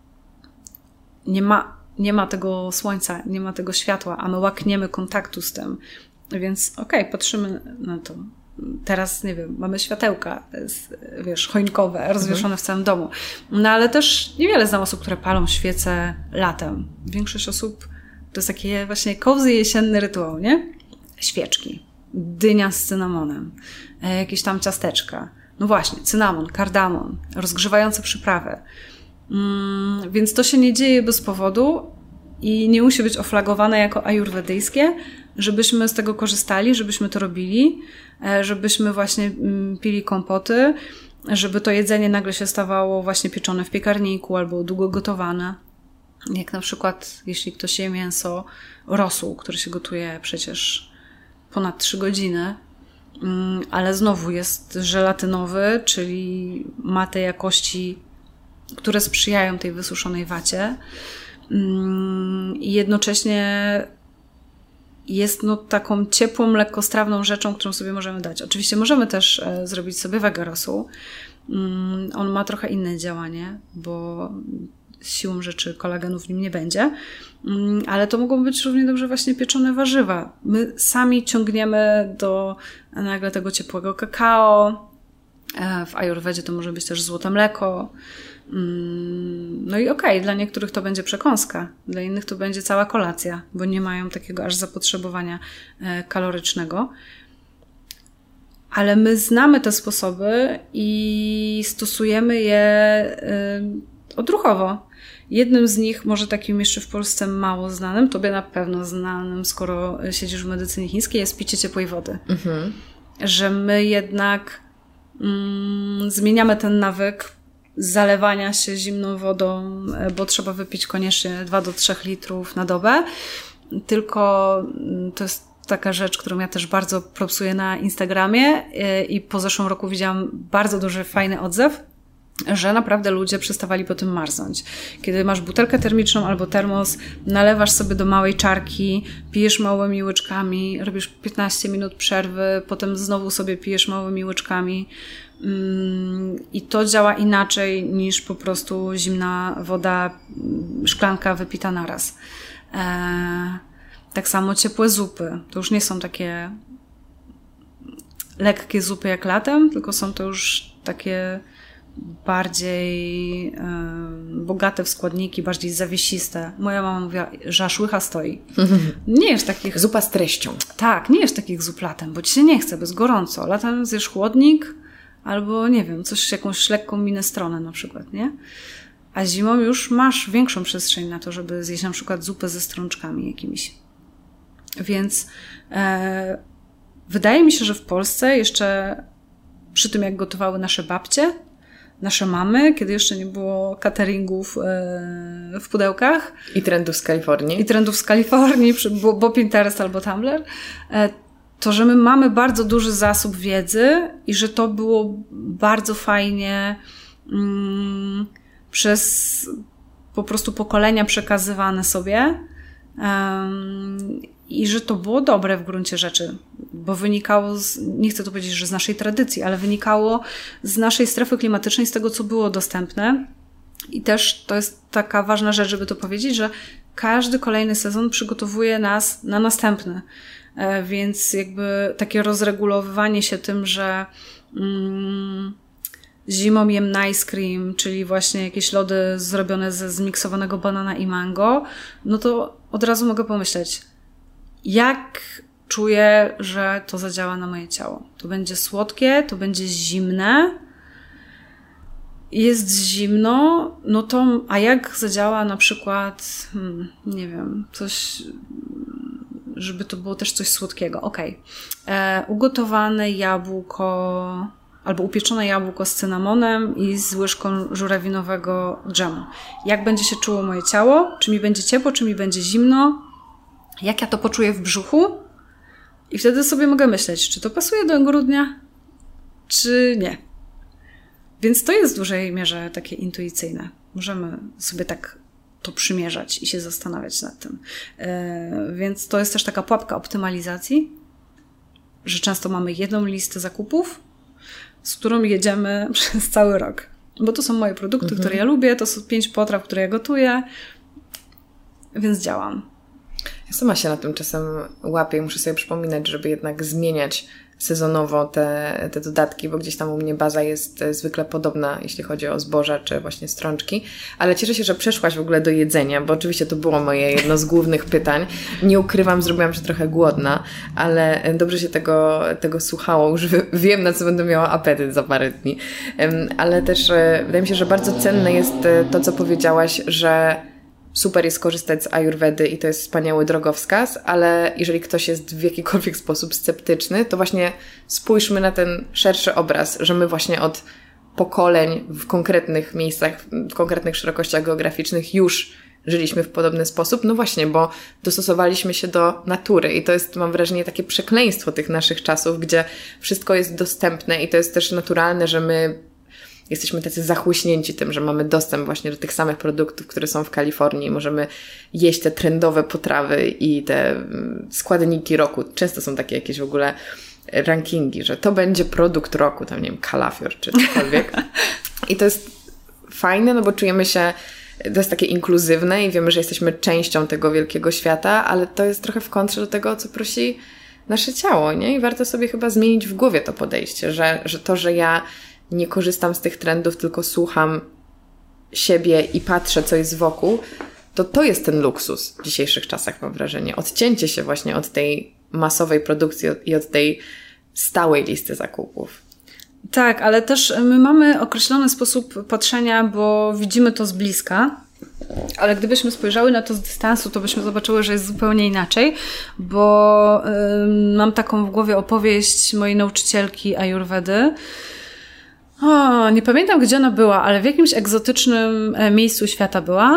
Speaker 2: nie ma tego słońca, nie ma tego światła, a my łakniemy kontaktu z tym. Więc patrzymy na to. Teraz, nie wiem, mamy światełka, wiesz, choinkowe, rozwieszone w całym domu. No ale też niewiele znam osób, które palą świece latem. Większość osób to jest taki właśnie cozy jesienny rytuał, nie? Świeczki. Dynia z cynamonem, jakieś tam ciasteczka. No właśnie, cynamon, kardamon, rozgrzewające przyprawy. Więc to się nie dzieje bez powodu i nie musi być oflagowane jako ajurwedyjskie, żebyśmy z tego korzystali, żebyśmy to robili, żebyśmy właśnie pili kompoty, żeby to jedzenie nagle się stawało właśnie pieczone w piekarniku albo długo gotowane. Jak na przykład, jeśli ktoś je mięso, rosół, który się gotuje przecież ponad 3 godziny, ale znowu jest żelatynowy, czyli ma te jakości, które sprzyjają tej wysuszonej wacie i jednocześnie jest taką ciepłą, lekkostrawną rzeczą, którą sobie możemy dać. Oczywiście możemy też zrobić sobie wege rosół. On ma trochę inne działanie, bo siłą rzeczy kolagenu w nim nie będzie. Ale to mogą być równie dobrze właśnie pieczone warzywa. My sami ciągniemy do nagle tego ciepłego kakao. W ajurwedzie to może być też złote mleko. No i okej, dla niektórych to będzie przekąska, dla innych to będzie cała kolacja, bo nie mają takiego aż zapotrzebowania kalorycznego. Ale my znamy te sposoby i stosujemy je odruchowo. Jednym z nich, może takim jeszcze w Polsce mało znanym, tobie na pewno znanym, skoro siedzisz w medycynie chińskiej, jest picie ciepłej wody. Że my jednak zmieniamy ten nawyk zalewania się zimną wodą, bo trzeba wypić koniecznie 2 do 3 litrów na dobę. Tylko to jest taka rzecz, którą ja też bardzo propsuję na Instagramie i po zeszłym roku widziałam bardzo duży, fajny odzew, że naprawdę ludzie przestawali po tym marznąć. Kiedy masz butelkę termiczną albo termos, nalewasz sobie do małej czarki, pijesz małymi łyczkami, robisz 15 minut przerwy, potem znowu sobie pijesz małymi łyczkami i to działa inaczej niż po prostu zimna woda, szklanka wypita naraz. Tak samo ciepłe zupy. To już nie są takie lekkie zupy jak latem, tylko są to już takie bardziej bogate w składniki, bardziej zawiesiste. Moja mama mówiła, że aż łycha stoi. Nie jesz takich...
Speaker 1: Zupa z treścią.
Speaker 2: Tak, nie jesz takich zup latem, bo ci się nie chce, bo jest gorąco. Latem zjesz chłodnik albo, nie wiem, coś, jakąś lekką minestronę na przykład, nie? A zimą już masz większą przestrzeń na to, żeby zjeść na przykład zupę ze strączkami jakimiś. Więc wydaje mi się, że w Polsce jeszcze przy tym, jak gotowały nasze babcie, nasze mamy, kiedy jeszcze nie było cateringów w pudełkach.
Speaker 1: I trendów z Kalifornii.
Speaker 2: Bo Pinterest albo Tumblr. To, że my mamy bardzo duży zasób wiedzy i że to było bardzo fajnie przez po prostu pokolenia przekazywane sobie. I że to było dobre w gruncie rzeczy, bo wynikało nie chcę tu powiedzieć, że z naszej tradycji, ale wynikało z naszej strefy klimatycznej, z tego, co było dostępne. I też to jest taka ważna rzecz, żeby to powiedzieć, że każdy kolejny sezon przygotowuje nas na następny. Więc jakby takie rozregulowywanie się tym, że zimą jem nice cream, czyli właśnie jakieś lody zrobione ze zmiksowanego banana i mango, no to od razu mogę pomyśleć, jak czuję, że to zadziała na moje ciało. To będzie słodkie, to będzie zimne, jest zimno, no to, a jak zadziała na przykład, nie wiem, coś, żeby to było też coś słodkiego. Okej. Ugotowane jabłko albo upieczone jabłko z cynamonem i z łyżką żurawinowego dżemu. Jak będzie się czuło moje ciało? Czy mi będzie ciepło, czy mi będzie zimno? Jak ja to poczuję w brzuchu? I wtedy sobie mogę myśleć, czy to pasuje do grudnia, czy nie. Więc to jest w dużej mierze takie intuicyjne. Możemy sobie tak to przymierzać i się zastanawiać nad tym. Więc to jest też taka pułapka optymalizacji, że często mamy jedną listę zakupów, z którą jedziemy przez cały rok. Bo to są moje produkty, które ja lubię, to są 5 potraw, które ja gotuję, więc działam.
Speaker 1: Ja sama się na tym czasem łapię i muszę sobie przypominać, żeby jednak zmieniać sezonowo te dodatki, bo gdzieś tam u mnie baza jest zwykle podobna, jeśli chodzi o zboża czy właśnie strączki. Ale cieszę się, że przeszłaś w ogóle do jedzenia, bo oczywiście to było moje jedno z głównych pytań. Nie ukrywam, zrobiłam się trochę głodna, ale dobrze się tego słuchało. Już wiem, na co będę miała apetyt za parę dni. Ale też wydaje mi się, że bardzo cenne jest to, co powiedziałaś, że super jest korzystać z ajurwedy i to jest wspaniały drogowskaz, ale jeżeli ktoś jest w jakikolwiek sposób sceptyczny, to właśnie spójrzmy na ten szerszy obraz, że my właśnie od pokoleń w konkretnych miejscach, w konkretnych szerokościach geograficznych już żyliśmy w podobny sposób. No właśnie, bo dostosowaliśmy się do natury i to jest, mam wrażenie, takie przekleństwo tych naszych czasów, gdzie wszystko jest dostępne i to jest też naturalne, że my jesteśmy tacy zachłyśnięci tym, że mamy dostęp właśnie do tych samych produktów, które są w Kalifornii. Możemy jeść te trendowe potrawy i te składniki roku. Często są takie jakieś w ogóle rankingi, że to będzie produkt roku, tam nie wiem, kalafior czy cokolwiek. I to jest fajne, no bo czujemy się to jest takie inkluzywne i wiemy, że jesteśmy częścią tego wielkiego świata, ale to jest trochę w kontrze do tego, o co prosi nasze ciało, nie? I warto sobie chyba zmienić w głowie to podejście, że ja nie korzystam z tych trendów, tylko słucham siebie i patrzę, co jest wokół, to jest ten luksus w dzisiejszych czasach, mam wrażenie. Odcięcie się właśnie od tej masowej produkcji i od tej stałej listy zakupów.
Speaker 2: Tak, ale też my mamy określony sposób patrzenia, bo widzimy to z bliska, ale gdybyśmy spojrzały na to z dystansu, to byśmy zobaczyły, że jest zupełnie inaczej, bo mam taką w głowie opowieść mojej nauczycielki ajurwedy. Nie pamiętam, gdzie ona była, ale w jakimś egzotycznym miejscu świata była.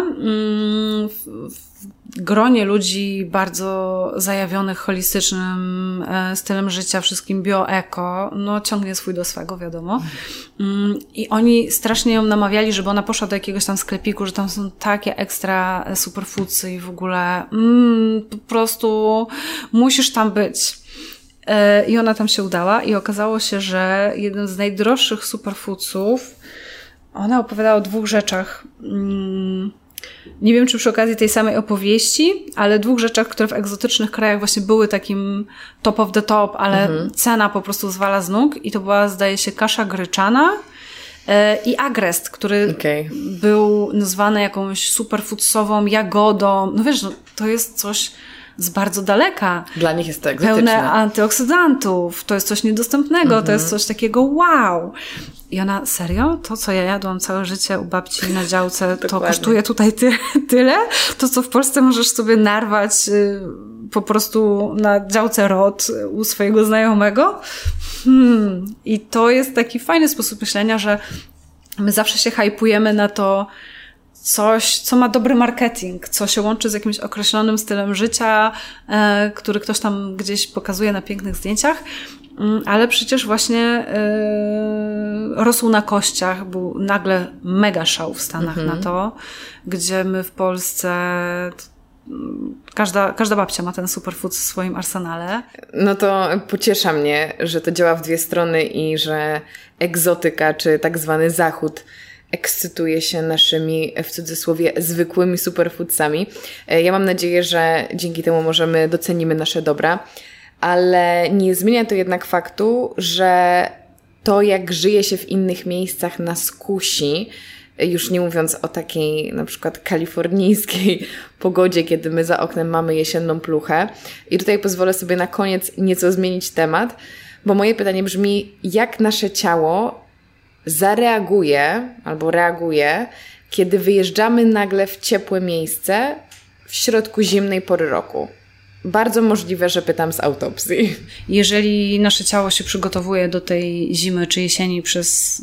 Speaker 2: W gronie ludzi bardzo zajawionych holistycznym stylem życia, wszystkim bio-eko, ciągnie swój do swego, wiadomo. I oni strasznie ją namawiali, żeby ona poszła do jakiegoś tam sklepiku, że tam są takie ekstra superfoodsy i w ogóle po prostu musisz tam być. I ona tam się udała i okazało się, że jeden z najdroższych superfoodsów, ona opowiadała o 2 rzeczach. Nie wiem, czy przy okazji tej samej opowieści, ale 2 rzeczach, które w egzotycznych krajach właśnie były takim top of the top, ale cena po prostu zwala z nóg. I to była, zdaje się, kasza gryczana i agrest, który był nazwany jakąś superfoodsową jagodą. No wiesz, to jest coś z bardzo daleka.
Speaker 1: Dla nich jest to egzotyczne.
Speaker 2: Pełne antyoksydantów. To jest coś niedostępnego. To jest coś takiego wow. I ona, serio? To, co ja jadłam całe życie u babci na działce, to kosztuje tutaj tyle? To, co w Polsce możesz sobie narwać po prostu na działce ROT u swojego znajomego? I to jest taki fajny sposób myślenia, że my zawsze się hypujemy na to coś, co ma dobry marketing, co się łączy z jakimś określonym stylem życia, który ktoś tam gdzieś pokazuje na pięknych zdjęciach, ale przecież właśnie rosł na kościach, był nagle mega szał w Stanach na to, gdzie my w Polsce każda babcia ma ten superfood w swoim arsenale.
Speaker 1: No to pociesza mnie, że to działa w 2 strony i że egzotyka, czy tak zwany zachód ekscytuje się naszymi, w cudzysłowie, zwykłymi superfoodsami. Ja mam nadzieję, że dzięki temu docenimy nasze dobra, ale nie zmienia to jednak faktu, że to, jak żyje się w innych miejscach, nas kusi, już nie mówiąc o takiej na przykład kalifornijskiej pogodzie, kiedy my za oknem mamy jesienną pluchę. I tutaj pozwolę sobie na koniec nieco zmienić temat, bo moje pytanie brzmi, jak nasze ciało zareaguje albo reaguje, kiedy wyjeżdżamy nagle w ciepłe miejsce w środku zimnej pory roku. Bardzo możliwe, że pytam z autopsji.
Speaker 2: Jeżeli nasze ciało się przygotowuje do tej zimy czy jesieni przez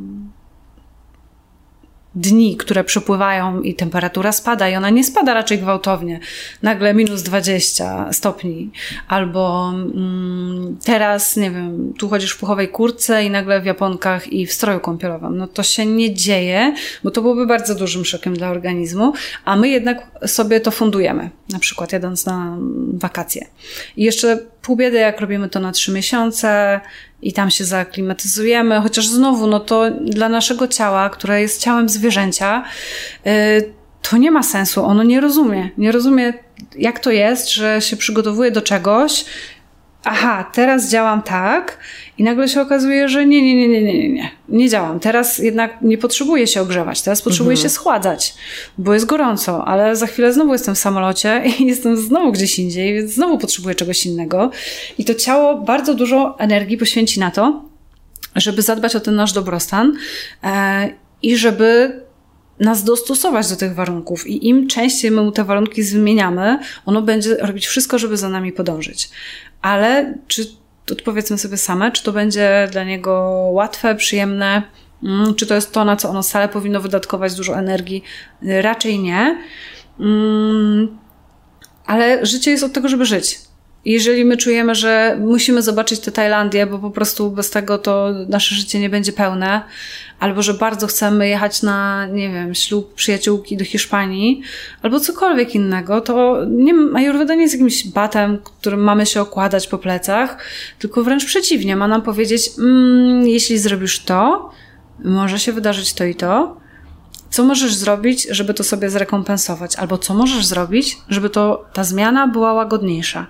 Speaker 2: dni, które przepływają i temperatura spada i ona nie spada raczej gwałtownie. Nagle minus 20 stopni. Albo teraz, nie wiem, tu chodzisz w puchowej kurtce i nagle w japonkach i w stroju kąpielowym. No to się nie dzieje, bo to byłoby bardzo dużym szokiem dla organizmu, a my jednak sobie to fundujemy. Na przykład jadąc na wakacje. I jeszcze pół biedy, jak robimy to na 3 miesiące i tam się zaaklimatyzujemy, chociaż znowu, no to dla naszego ciała, które jest ciałem zwierzęcia, to nie ma sensu. Ono nie rozumie. Nie rozumie, jak to jest, że się przygotowuje do czegoś. Aha, teraz działam tak i nagle się okazuje, że nie działam. Teraz jednak nie potrzebuję się ogrzewać, teraz potrzebuję się schładzać, bo jest gorąco, ale za chwilę znowu jestem w samolocie i jestem znowu gdzieś indziej, więc znowu potrzebuję czegoś innego. I to ciało bardzo dużo energii poświęci na to, żeby zadbać o ten nasz dobrostan i żeby nas dostosować do tych warunków. I im częściej my te warunki zmieniamy, ono będzie robić wszystko, żeby za nami podążyć. Ale odpowiedzmy sobie same, czy to będzie dla niego łatwe, przyjemne, czy to jest to, na co ono stale powinno wydatkować dużo energii? Raczej nie. Ale życie jest od tego, żeby żyć. Jeżeli my czujemy, że musimy zobaczyć tę Tajlandię, bo po prostu bez tego to nasze życie nie będzie pełne, albo że bardzo chcemy jechać na, nie wiem, ślub przyjaciółki do Hiszpanii, albo cokolwiek innego, to Ajurweda nie jest jakimś batem, którym mamy się okładać po plecach, tylko wręcz przeciwnie, ma nam powiedzieć, jeśli zrobisz to, może się wydarzyć to i to, co możesz zrobić, żeby to sobie zrekompensować? Albo co możesz zrobić, żeby ta zmiana była łagodniejsza?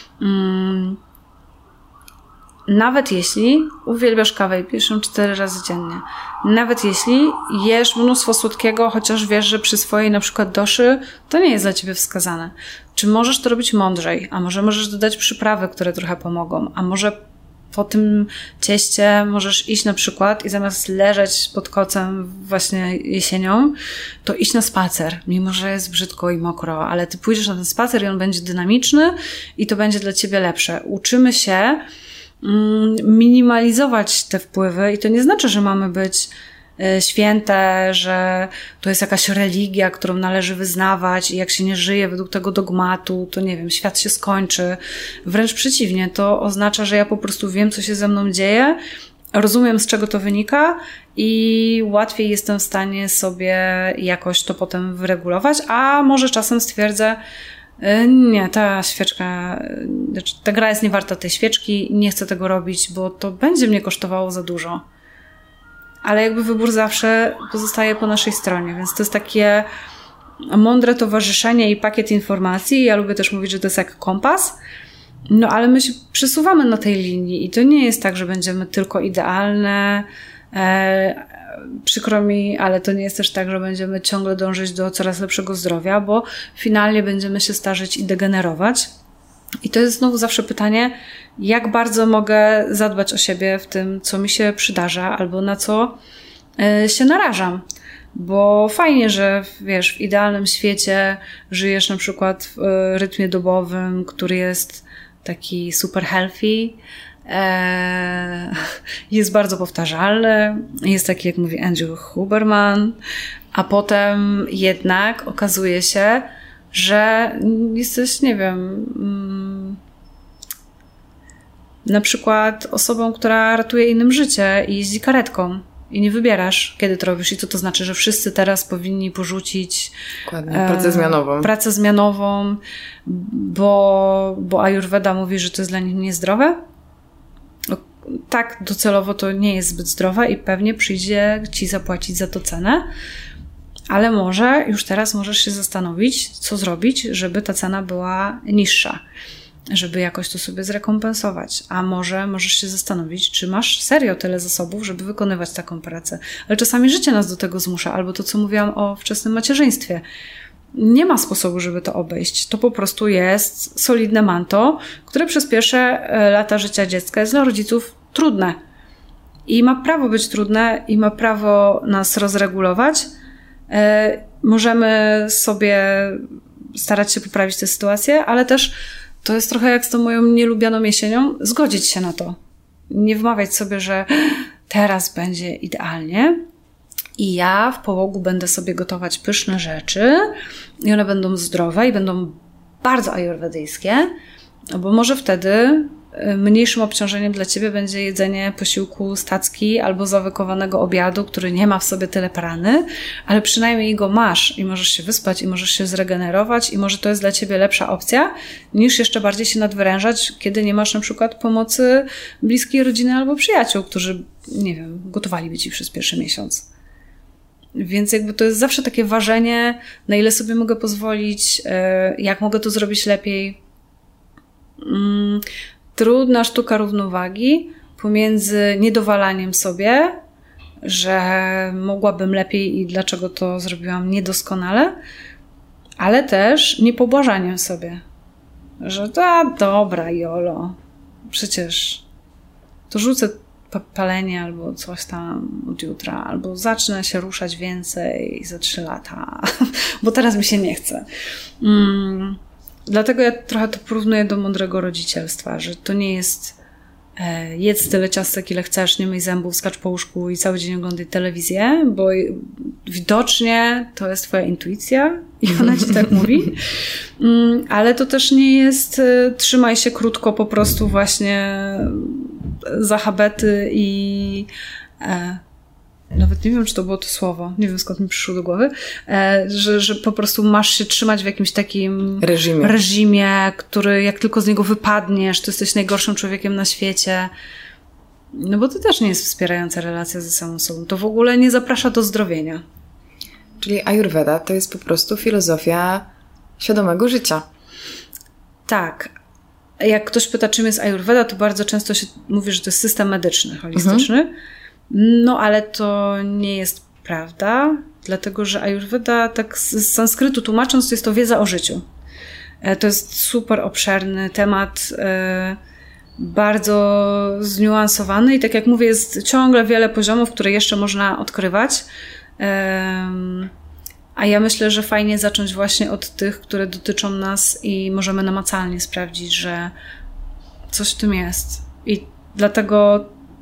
Speaker 2: Nawet jeśli uwielbiasz kawę i pijesz ją 4 razy dziennie, nawet jeśli jesz mnóstwo słodkiego, chociaż wiesz, że przy swojej na przykład doszy to nie jest dla ciebie wskazane. Czy możesz to robić mądrzej? A może możesz dodać przyprawy, które trochę pomogą? A może po tym cieście możesz iść na przykład i zamiast leżeć pod kocem właśnie jesienią, to iść na spacer, mimo że jest brzydko i mokro, ale ty pójdziesz na ten spacer i on będzie dynamiczny i to będzie dla ciebie lepsze. Uczymy się minimalizować te wpływy i to nie znaczy, że mamy być święte, że to jest jakaś religia, którą należy wyznawać i jak się nie żyje według tego dogmatu, to nie wiem, świat się skończy. Wręcz przeciwnie, to oznacza, że ja po prostu wiem, co się ze mną dzieje, rozumiem, z czego to wynika i łatwiej jestem w stanie sobie jakoś to potem wyregulować, a może czasem stwierdzę, nie, ta świeczka, ta gra jest niewarta tej świeczki, nie chcę tego robić, bo to będzie mnie kosztowało za dużo. Ale jakby wybór zawsze pozostaje po naszej stronie, więc to jest takie mądre towarzyszenie i pakiet informacji. Ja lubię też mówić, że to jest jak kompas, no ale my się przesuwamy na tej linii i to nie jest tak, że będziemy tylko idealne, przykro mi, ale to nie jest też tak, że będziemy ciągle dążyć do coraz lepszego zdrowia, bo finalnie będziemy się starzeć i degenerować. I to jest znowu zawsze pytanie, jak bardzo mogę zadbać o siebie w tym, co mi się przydarza albo na co się narażam. Bo fajnie, że wiesz, w idealnym świecie żyjesz na przykład w rytmie dobowym, który jest taki super healthy, jest bardzo powtarzalny, jest taki, jak mówi Andrew Huberman, a potem jednak okazuje się, że jesteś, nie wiem, na przykład osobą, która ratuje innym życie i jeździ karetką i nie wybierasz, kiedy to robisz i co to znaczy, że wszyscy teraz powinni porzucić pracę zmianową, bo Ayurveda mówi, że to jest dla nich niezdrowe. Tak, docelowo to nie jest zbyt zdrowe i pewnie przyjdzie ci zapłacić za to cenę, ale może już teraz możesz się zastanowić, co zrobić, żeby ta cena była niższa, żeby jakoś to sobie zrekompensować. A może możesz się zastanowić, czy masz serio tyle zasobów, żeby wykonywać taką pracę. Ale czasami życie nas do tego zmusza, albo to, co mówiłam o wczesnym macierzyństwie. Nie ma sposobu, żeby to obejść. To po prostu jest solidne manto, które przez pierwsze lata życia dziecka jest dla rodziców trudne. I ma prawo być trudne i ma prawo nas rozregulować. Możemy sobie starać się poprawić tę sytuację, ale też to jest trochę jak z tą moją nielubianą jesienią, zgodzić się na to. Nie wmawiać sobie, że teraz będzie idealnie i ja w połogu będę sobie gotować pyszne rzeczy i one będą zdrowe i będą bardzo ajurwedyjskie, bo może wtedy mniejszym obciążeniem dla ciebie będzie jedzenie posiłku z tacki albo zawykowanego obiadu, który nie ma w sobie tyle prany, ale przynajmniej go masz i możesz się wyspać i możesz się zregenerować i może to jest dla ciebie lepsza opcja niż jeszcze bardziej się nadwyrężać, kiedy nie masz na przykład pomocy bliskiej rodziny albo przyjaciół, którzy, nie wiem, gotowaliby ci przez pierwszy miesiąc. Więc jakby to jest zawsze takie ważenie, na ile sobie mogę pozwolić, jak mogę to zrobić lepiej. Trudna sztuka równowagi pomiędzy niedowalaniem sobie, że mogłabym lepiej i dlaczego to zrobiłam niedoskonale, ale też niepobłażaniem sobie, że dobra, jolo, przecież to rzucę palenie albo coś tam od jutra, albo zacznę się ruszać więcej za 3 lata, bo teraz mi się nie chce. Dlatego ja trochę to porównuję do mądrego rodzicielstwa, że to nie jest jedz tyle ciastek, ile chcesz, nie myj zębów, skacz po łóżku i cały dzień oglądaj telewizję, bo widocznie to jest twoja intuicja i ona ci tak mówi. Ale to też nie jest trzymaj się krótko po prostu właśnie za habety i nawet nie wiem, czy to było to słowo, nie wiem skąd mi przyszło do głowy, że po prostu masz się trzymać w jakimś takim reżimie, który jak tylko z niego wypadniesz, to jesteś najgorszym człowiekiem na świecie. No bo to też nie jest wspierająca relacja ze samą sobą. To w ogóle nie zaprasza do zdrowienia.
Speaker 1: Czyli Ayurveda to jest po prostu filozofia świadomego życia.
Speaker 2: Tak. Jak ktoś pyta, czym jest Ayurveda, to bardzo często się mówi, że to jest system medyczny, holistyczny. No ale to nie jest prawda, dlatego że Ayurveda, tak z sanskrytu tłumacząc, to jest to wiedza o życiu. To jest super obszerny temat, bardzo zniuansowany i tak jak mówię, jest ciągle wiele poziomów, które jeszcze można odkrywać. A ja myślę, że fajnie zacząć właśnie od tych, które dotyczą nas i możemy namacalnie sprawdzić, że coś w tym jest. I dlatego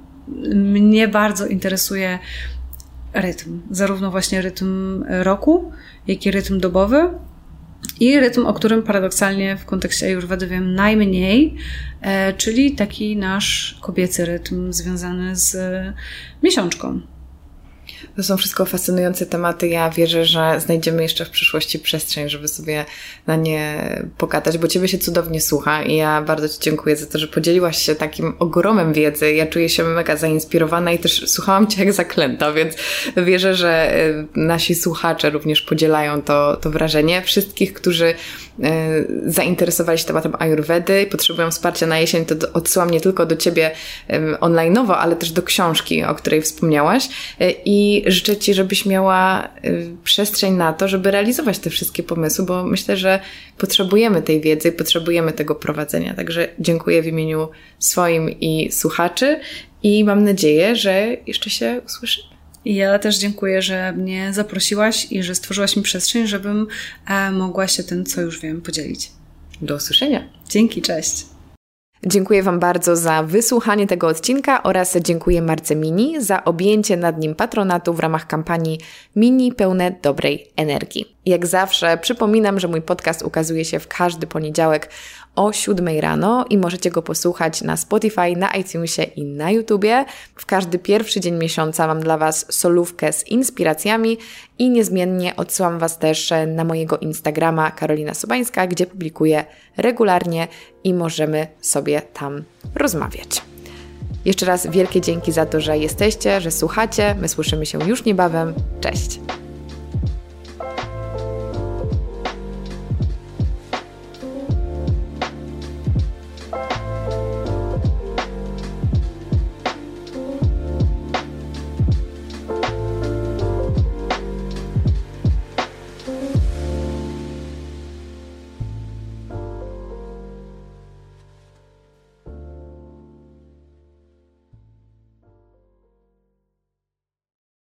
Speaker 2: mnie bardzo interesuje rytm. Zarówno właśnie rytm roku, jak i rytm dobowy. I rytm, o którym paradoksalnie w kontekście Ayurvedy wiem najmniej, czyli taki nasz kobiecy rytm związany z miesiączką.
Speaker 1: To są wszystko fascynujące tematy. Ja wierzę, że znajdziemy jeszcze w przyszłości przestrzeń, żeby sobie na nie pogadać, bo Ciebie się cudownie słucha i ja bardzo Ci dziękuję za to, że podzieliłaś się takim ogromem wiedzy. Ja czuję się mega zainspirowana i też słuchałam Cię jak zaklęta, więc wierzę, że nasi słuchacze również podzielają to wrażenie. Wszystkich, którzy zainteresowali się tematem Ayurvedy i potrzebują wsparcia na jesień, to odsyłam nie tylko do Ciebie online'owo, ale też do książki, o której wspomniałaś i życzę Ci, żebyś miała przestrzeń na to, żeby realizować te wszystkie pomysły, bo myślę, że potrzebujemy tej wiedzy, potrzebujemy tego prowadzenia. Także dziękuję w imieniu swoim i słuchaczy i mam nadzieję, że jeszcze się usłyszymy.
Speaker 2: I ja też dziękuję, że mnie zaprosiłaś i że stworzyłaś mi przestrzeń, żebym mogła się tym, co już wiem, podzielić.
Speaker 1: Do usłyszenia.
Speaker 2: Dzięki, cześć.
Speaker 1: Dziękuję Wam bardzo za wysłuchanie tego odcinka oraz dziękuję Marce Mini za objęcie nad nim patronatu w ramach kampanii Mini pełne dobrej energii. Jak zawsze przypominam, że mój podcast ukazuje się w każdy poniedziałek o 7 rano i możecie go posłuchać na Spotify, na iTunesie i na YouTubie. W każdy pierwszy dzień miesiąca mam dla Was solówkę z inspiracjami i niezmiennie odsyłam Was też na mojego Instagrama Karolina Sobańska, gdzie publikuję regularnie i możemy sobie tam rozmawiać. Jeszcze raz wielkie dzięki za to, że jesteście, że słuchacie. My słyszymy się już niebawem. Cześć!